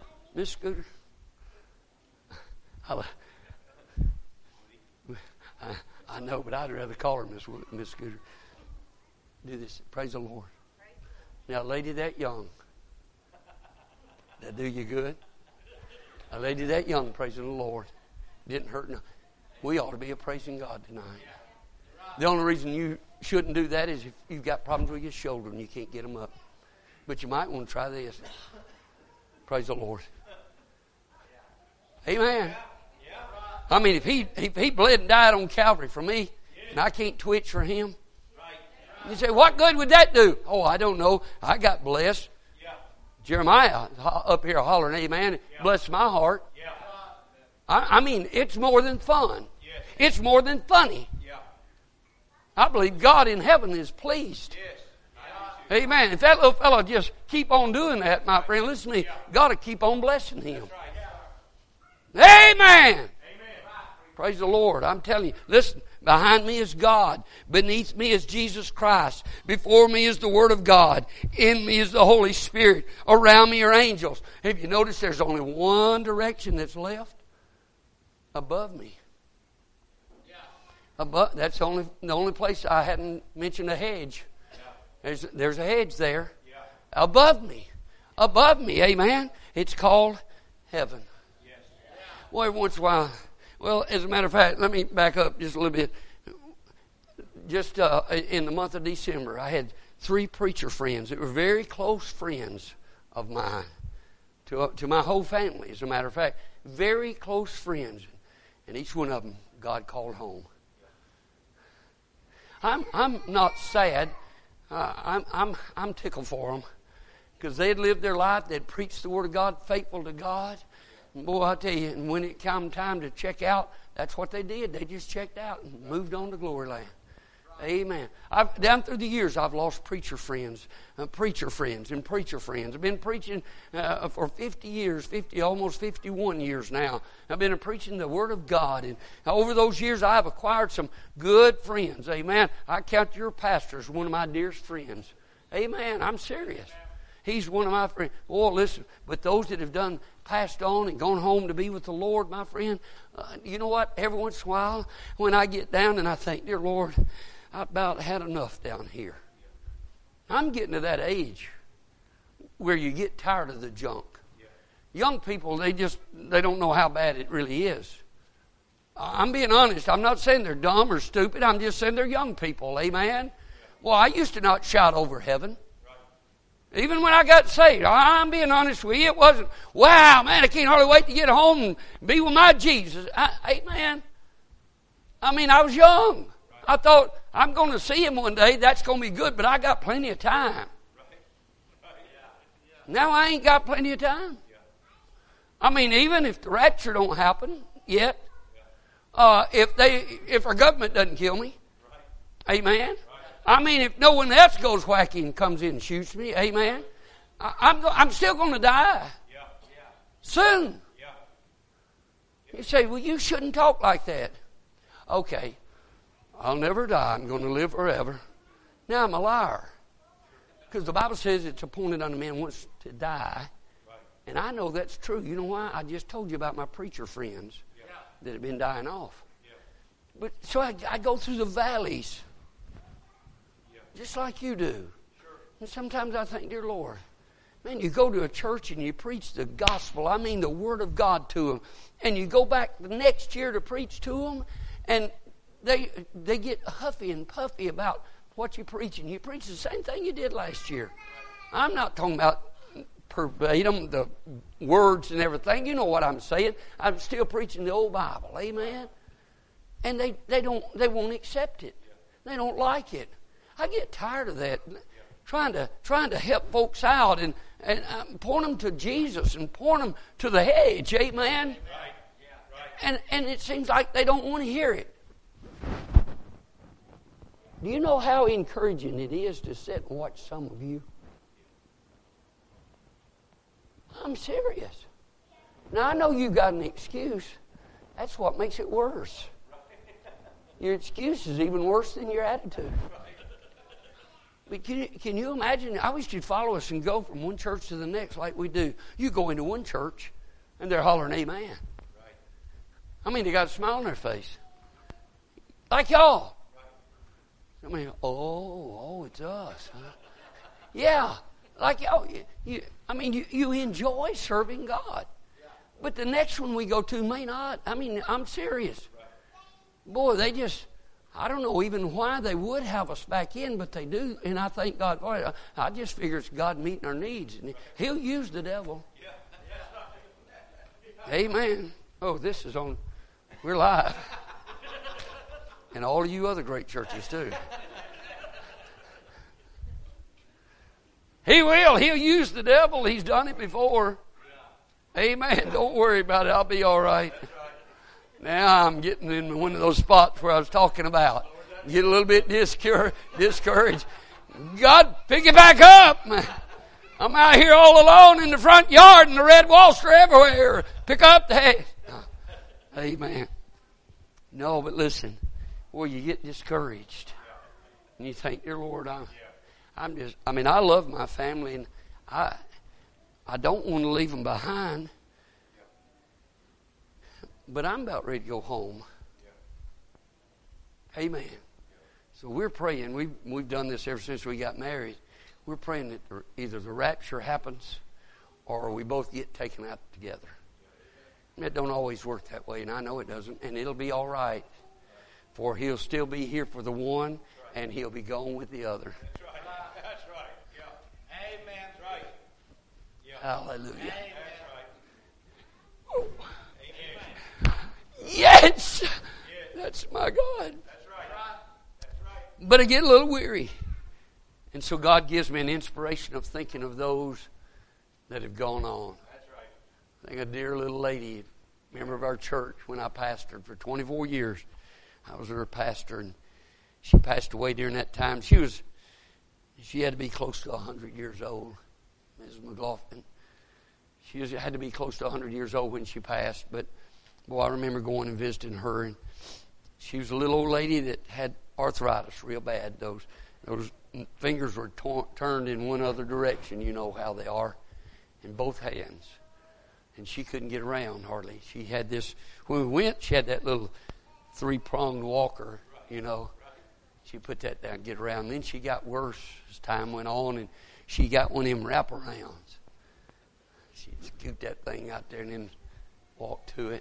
I know, but I'd rather call her Miss Scooter. Do this. Praise the Lord. Now, a lady that young. That do you good? A lady that young praising the Lord. Didn't hurt no. We ought to be a praising God tonight. The only reason you shouldn't do that is if you've got problems with your shoulder and you can't get them up. But you might want to try this. Praise the Lord. Amen. I mean, if he bled and died on Calvary for me, and I can't twitch for him, you say, what good would that do? Oh, I don't know. I got blessed. Jeremiah up here hollering, amen. Bless my heart. I mean, it's more than fun. It's more than funny. I believe God in heaven is pleased. Amen. If that little fellow just keep on doing that, my friend, listen to me. God will keep on blessing him. Amen. Praise the Lord. I'm telling you, listen, behind me is God. Beneath me is Jesus Christ. Before me is the Word of God. In me is the Holy Spirit. Around me are angels. Have you noticed there's only one direction that's left? Above me. Above, that's the only place I hadn't mentioned a hedge. There's a hedge there. Above me. Amen. It's called heaven. Well, every once in a while. Well, as a matter of fact, let me back up just a little bit. Just in the month of December, I had 3 preacher friends that were very close friends of mine. to my whole family, as a matter of fact. Very close friends. And each one of them, God called home. I'm not sad. I'm tickled for them. Because they'd lived their life. They'd preached the Word of God, faithful to God. And boy, I tell you, and when it came time to check out, that's what they did. They just checked out and moved on to glory land. Amen. Down through the years, I've lost preacher friends. I've been preaching for 50 years, almost 51 years now. I've been preaching the Word of God. And over those years, I've acquired some good friends. Amen. I count your pastor as one of my dearest friends. Amen. I'm serious. He's one of my friends. Oh, listen, but those that have passed on and gone home to be with the Lord, my friend, you know what? Every once in a while, when I get down and I think, dear Lord, I've about had enough down here. I'm getting to that age where you get tired of the junk. Young people, they don't know how bad it really is. I'm being honest. I'm not saying they're dumb or stupid. I'm just saying they're young people. Amen? Well, I used to not shout over heaven. Even when I got saved, I'm being honest with you, it wasn't, wow, man, I can't hardly wait to get home and be with my Jesus. Amen. I mean, I was young. I thought, I'm going to see him one day. That's going to be good, but I got plenty of time. Now I ain't got plenty of time. I mean, even if the rapture don't happen yet, if our government doesn't kill me, amen. I mean, if no one else goes wacky and comes in and shoots me, amen, I'm still going to die soon. You say, well, you shouldn't talk like that. Okay, I'll never die. I'm going to live forever. Now I'm a liar. Because the Bible says it's appointed unto man once to die. And I know that's true. You know why? I just told you about my preacher friends that have been dying off. But so I go through the valleys. Just like you do. And sometimes I think, dear Lord, man, you go to a church and you preach the gospel, I mean the Word of God to them, and you go back the next year to preach to them, and they get huffy and puffy about what you preach, and you preach the same thing you did last year. I'm not talking about verbatim, the words and everything. You know what I'm saying. I'm still preaching the old Bible. Amen? And they won't accept it. They don't like it. I get tired of that, trying to help folks out and point them to Jesus and point them to the hedge, amen? And it seems like they don't want to hear it. Do you know how encouraging it is to sit and watch some of you? I'm serious. Now, I know you got an excuse. That's what makes it worse. Your excuse is even worse than your attitude. But can you imagine? I wish you'd follow us and go from one church to the next like we do. You go into one church, and they're hollering, amen. I mean, they got a smile on their face. Like y'all. I mean, it's us. Huh? Yeah, like y'all. You enjoy serving God. But the next one we go to may not. I mean, I'm serious. Boy, they just... I don't know even why they would have us back in, but they do, and I thank God for it. I just figure it's God meeting our needs, and He'll use the devil. Amen. Oh, this is on. We're live. And all of you other great churches, too. He will. He'll use the devil. He's done it before. Amen. Don't worry about it. I'll be all right. Now I'm getting in one of those spots where I was talking about. Get a little bit discouraged. God, pick it back up. I'm out here all alone in the front yard and the red walls are everywhere. Pick up the head. Amen. No, but listen. Boy, you get discouraged. And you think, dear Lord, I love my family and I don't want to leave them behind. But I'm about ready to go home. Amen. So we're praying. We've done this ever since we got married. We're praying that either the rapture happens or we both get taken out together. And it don't always work that way, and I know it doesn't. And it'll be all right. For He'll still be here for the one, and He'll be gone with the other. That's right. Yeah. Amen. That's right. Yeah. Hallelujah. Amen. That's my God. But I get a little weary. And so God gives me an inspiration of thinking of those that have gone on. I think a dear little lady, member of our church, when I pastored for 24 years. I was her pastor, and she passed away during that time. She had to be close to 100 years old, Mrs. McLaughlin. She had to be close to 100 years old when she passed. But, boy, I remember going and visiting her. And she was a little old lady that had arthritis real bad. Those fingers were turned in one other direction. You know how they are, in both hands. And she couldn't get around hardly. She had this, when we went, she had that little 3-pronged walker, you know. She put that down, get around. Then she got worse as time went on, and she got one of them wraparounds. She scooped that thing out there and then walked to it.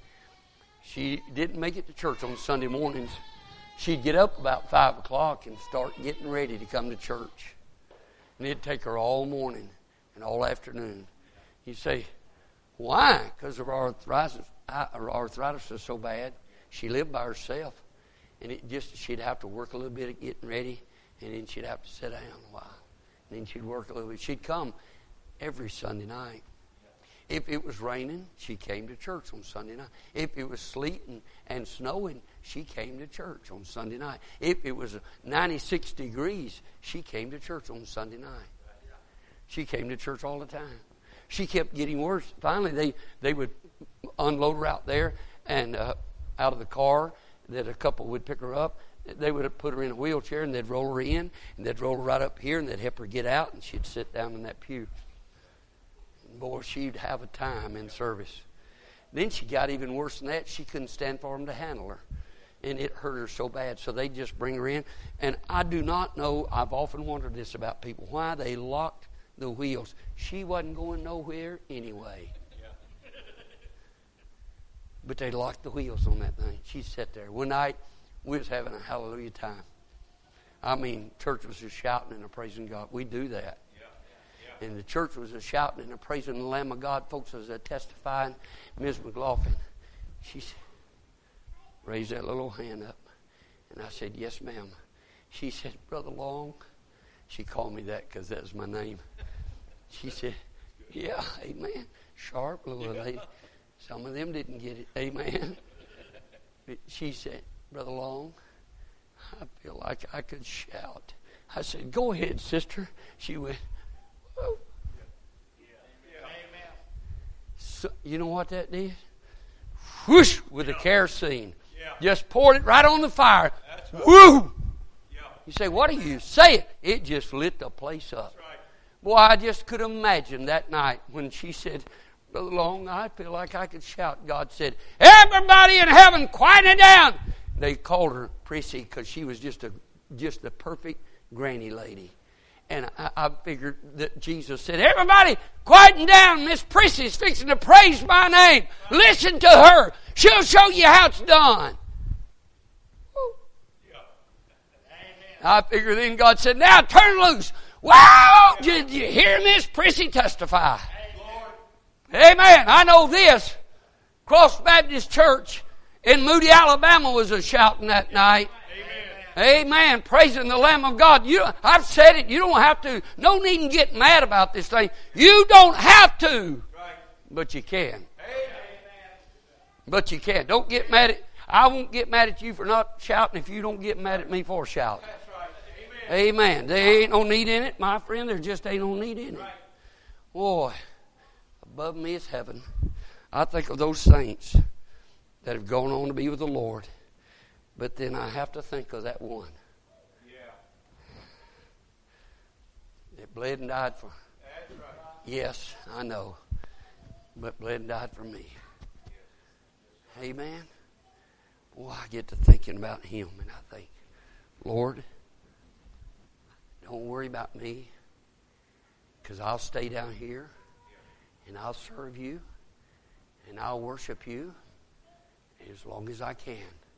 She didn't make it to church on Sunday mornings. She'd get up about 5 o'clock and start getting ready to come to church. And it'd take her all morning and all afternoon. You say, why? Because of her arthritis is so bad. She lived by herself. And she'd have to work a little bit at getting ready, and then she'd have to sit down a while. And then she'd work a little bit. She'd come every Sunday night. If it was raining, she came to church on Sunday night. If it was sleeting and snowing, she came to church on Sunday night. If it was 96 degrees, she came to church on Sunday night. She came to church all the time. She kept getting worse. Finally, they would unload her out there and out of the car, that a couple would pick her up. They would put her in a wheelchair, and they'd roll her in, and they'd roll her right up here, and they'd help her get out, and she'd sit down in that pew. And boy, she'd have a time in service. Then she got even worse than that. She couldn't stand for them to handle her, and it hurt her so bad. So they'd just bring her in. And I do not know, I've often wondered this about people, why they locked the wheels. She wasn't going nowhere anyway. But they locked the wheels on that thing. She sat there. One night, we was having a hallelujah time. I mean, church was just shouting and praising God. We do that. And the church was just shouting and praising the Lamb of God. Folks was testifying. Ms. McLaughlin, she raised that little hand up. And I said, yes, ma'am. She said, Brother Long. She called me that because that was my name. She said, yeah, amen. Sharp little lady. Some of them didn't get it. Amen. But she said, Brother Long, I feel like I could shout. I said, go ahead, sister. She went, oh. So, you know what that did? Whoosh, with the kerosene. Just poured it right on the fire. Woo! You say, what do you say? It just lit the place up. Boy, I just could imagine that night when she said, Brother Long, I feel like I could shout. God said, everybody in heaven, quiet it down. They called her Prissy because she was just the perfect granny lady. And I figured that Jesus said, everybody, quieten down. Miss Prissy's fixing to praise my name. Listen to her. She'll show you how it's done. I figured then God said, now turn loose. Wow! Did you hear Miss Prissy testify? Amen. I know this. Cross Baptist Church in Moody, Alabama was a shouting that night. Amen. Praising the Lamb of God. I've said it. You don't have to. No need to get mad about this thing. You don't have to. But you can. But you can. Don't get mad at. I won't get mad at you for not shouting if you don't get mad at me for shouting. Amen. There ain't no need in it, my friend. There just ain't no need in it. Boy, above me is heaven. I think of those saints that have gone on to be with the Lord. But then I have to think of that one. That bled and died for. Yes, I know. But bled and died for me. Amen. Boy, I get to thinking about him and I think, Lord, don't worry about me, because I'll stay down here and I'll serve you and I'll worship you as long as I can.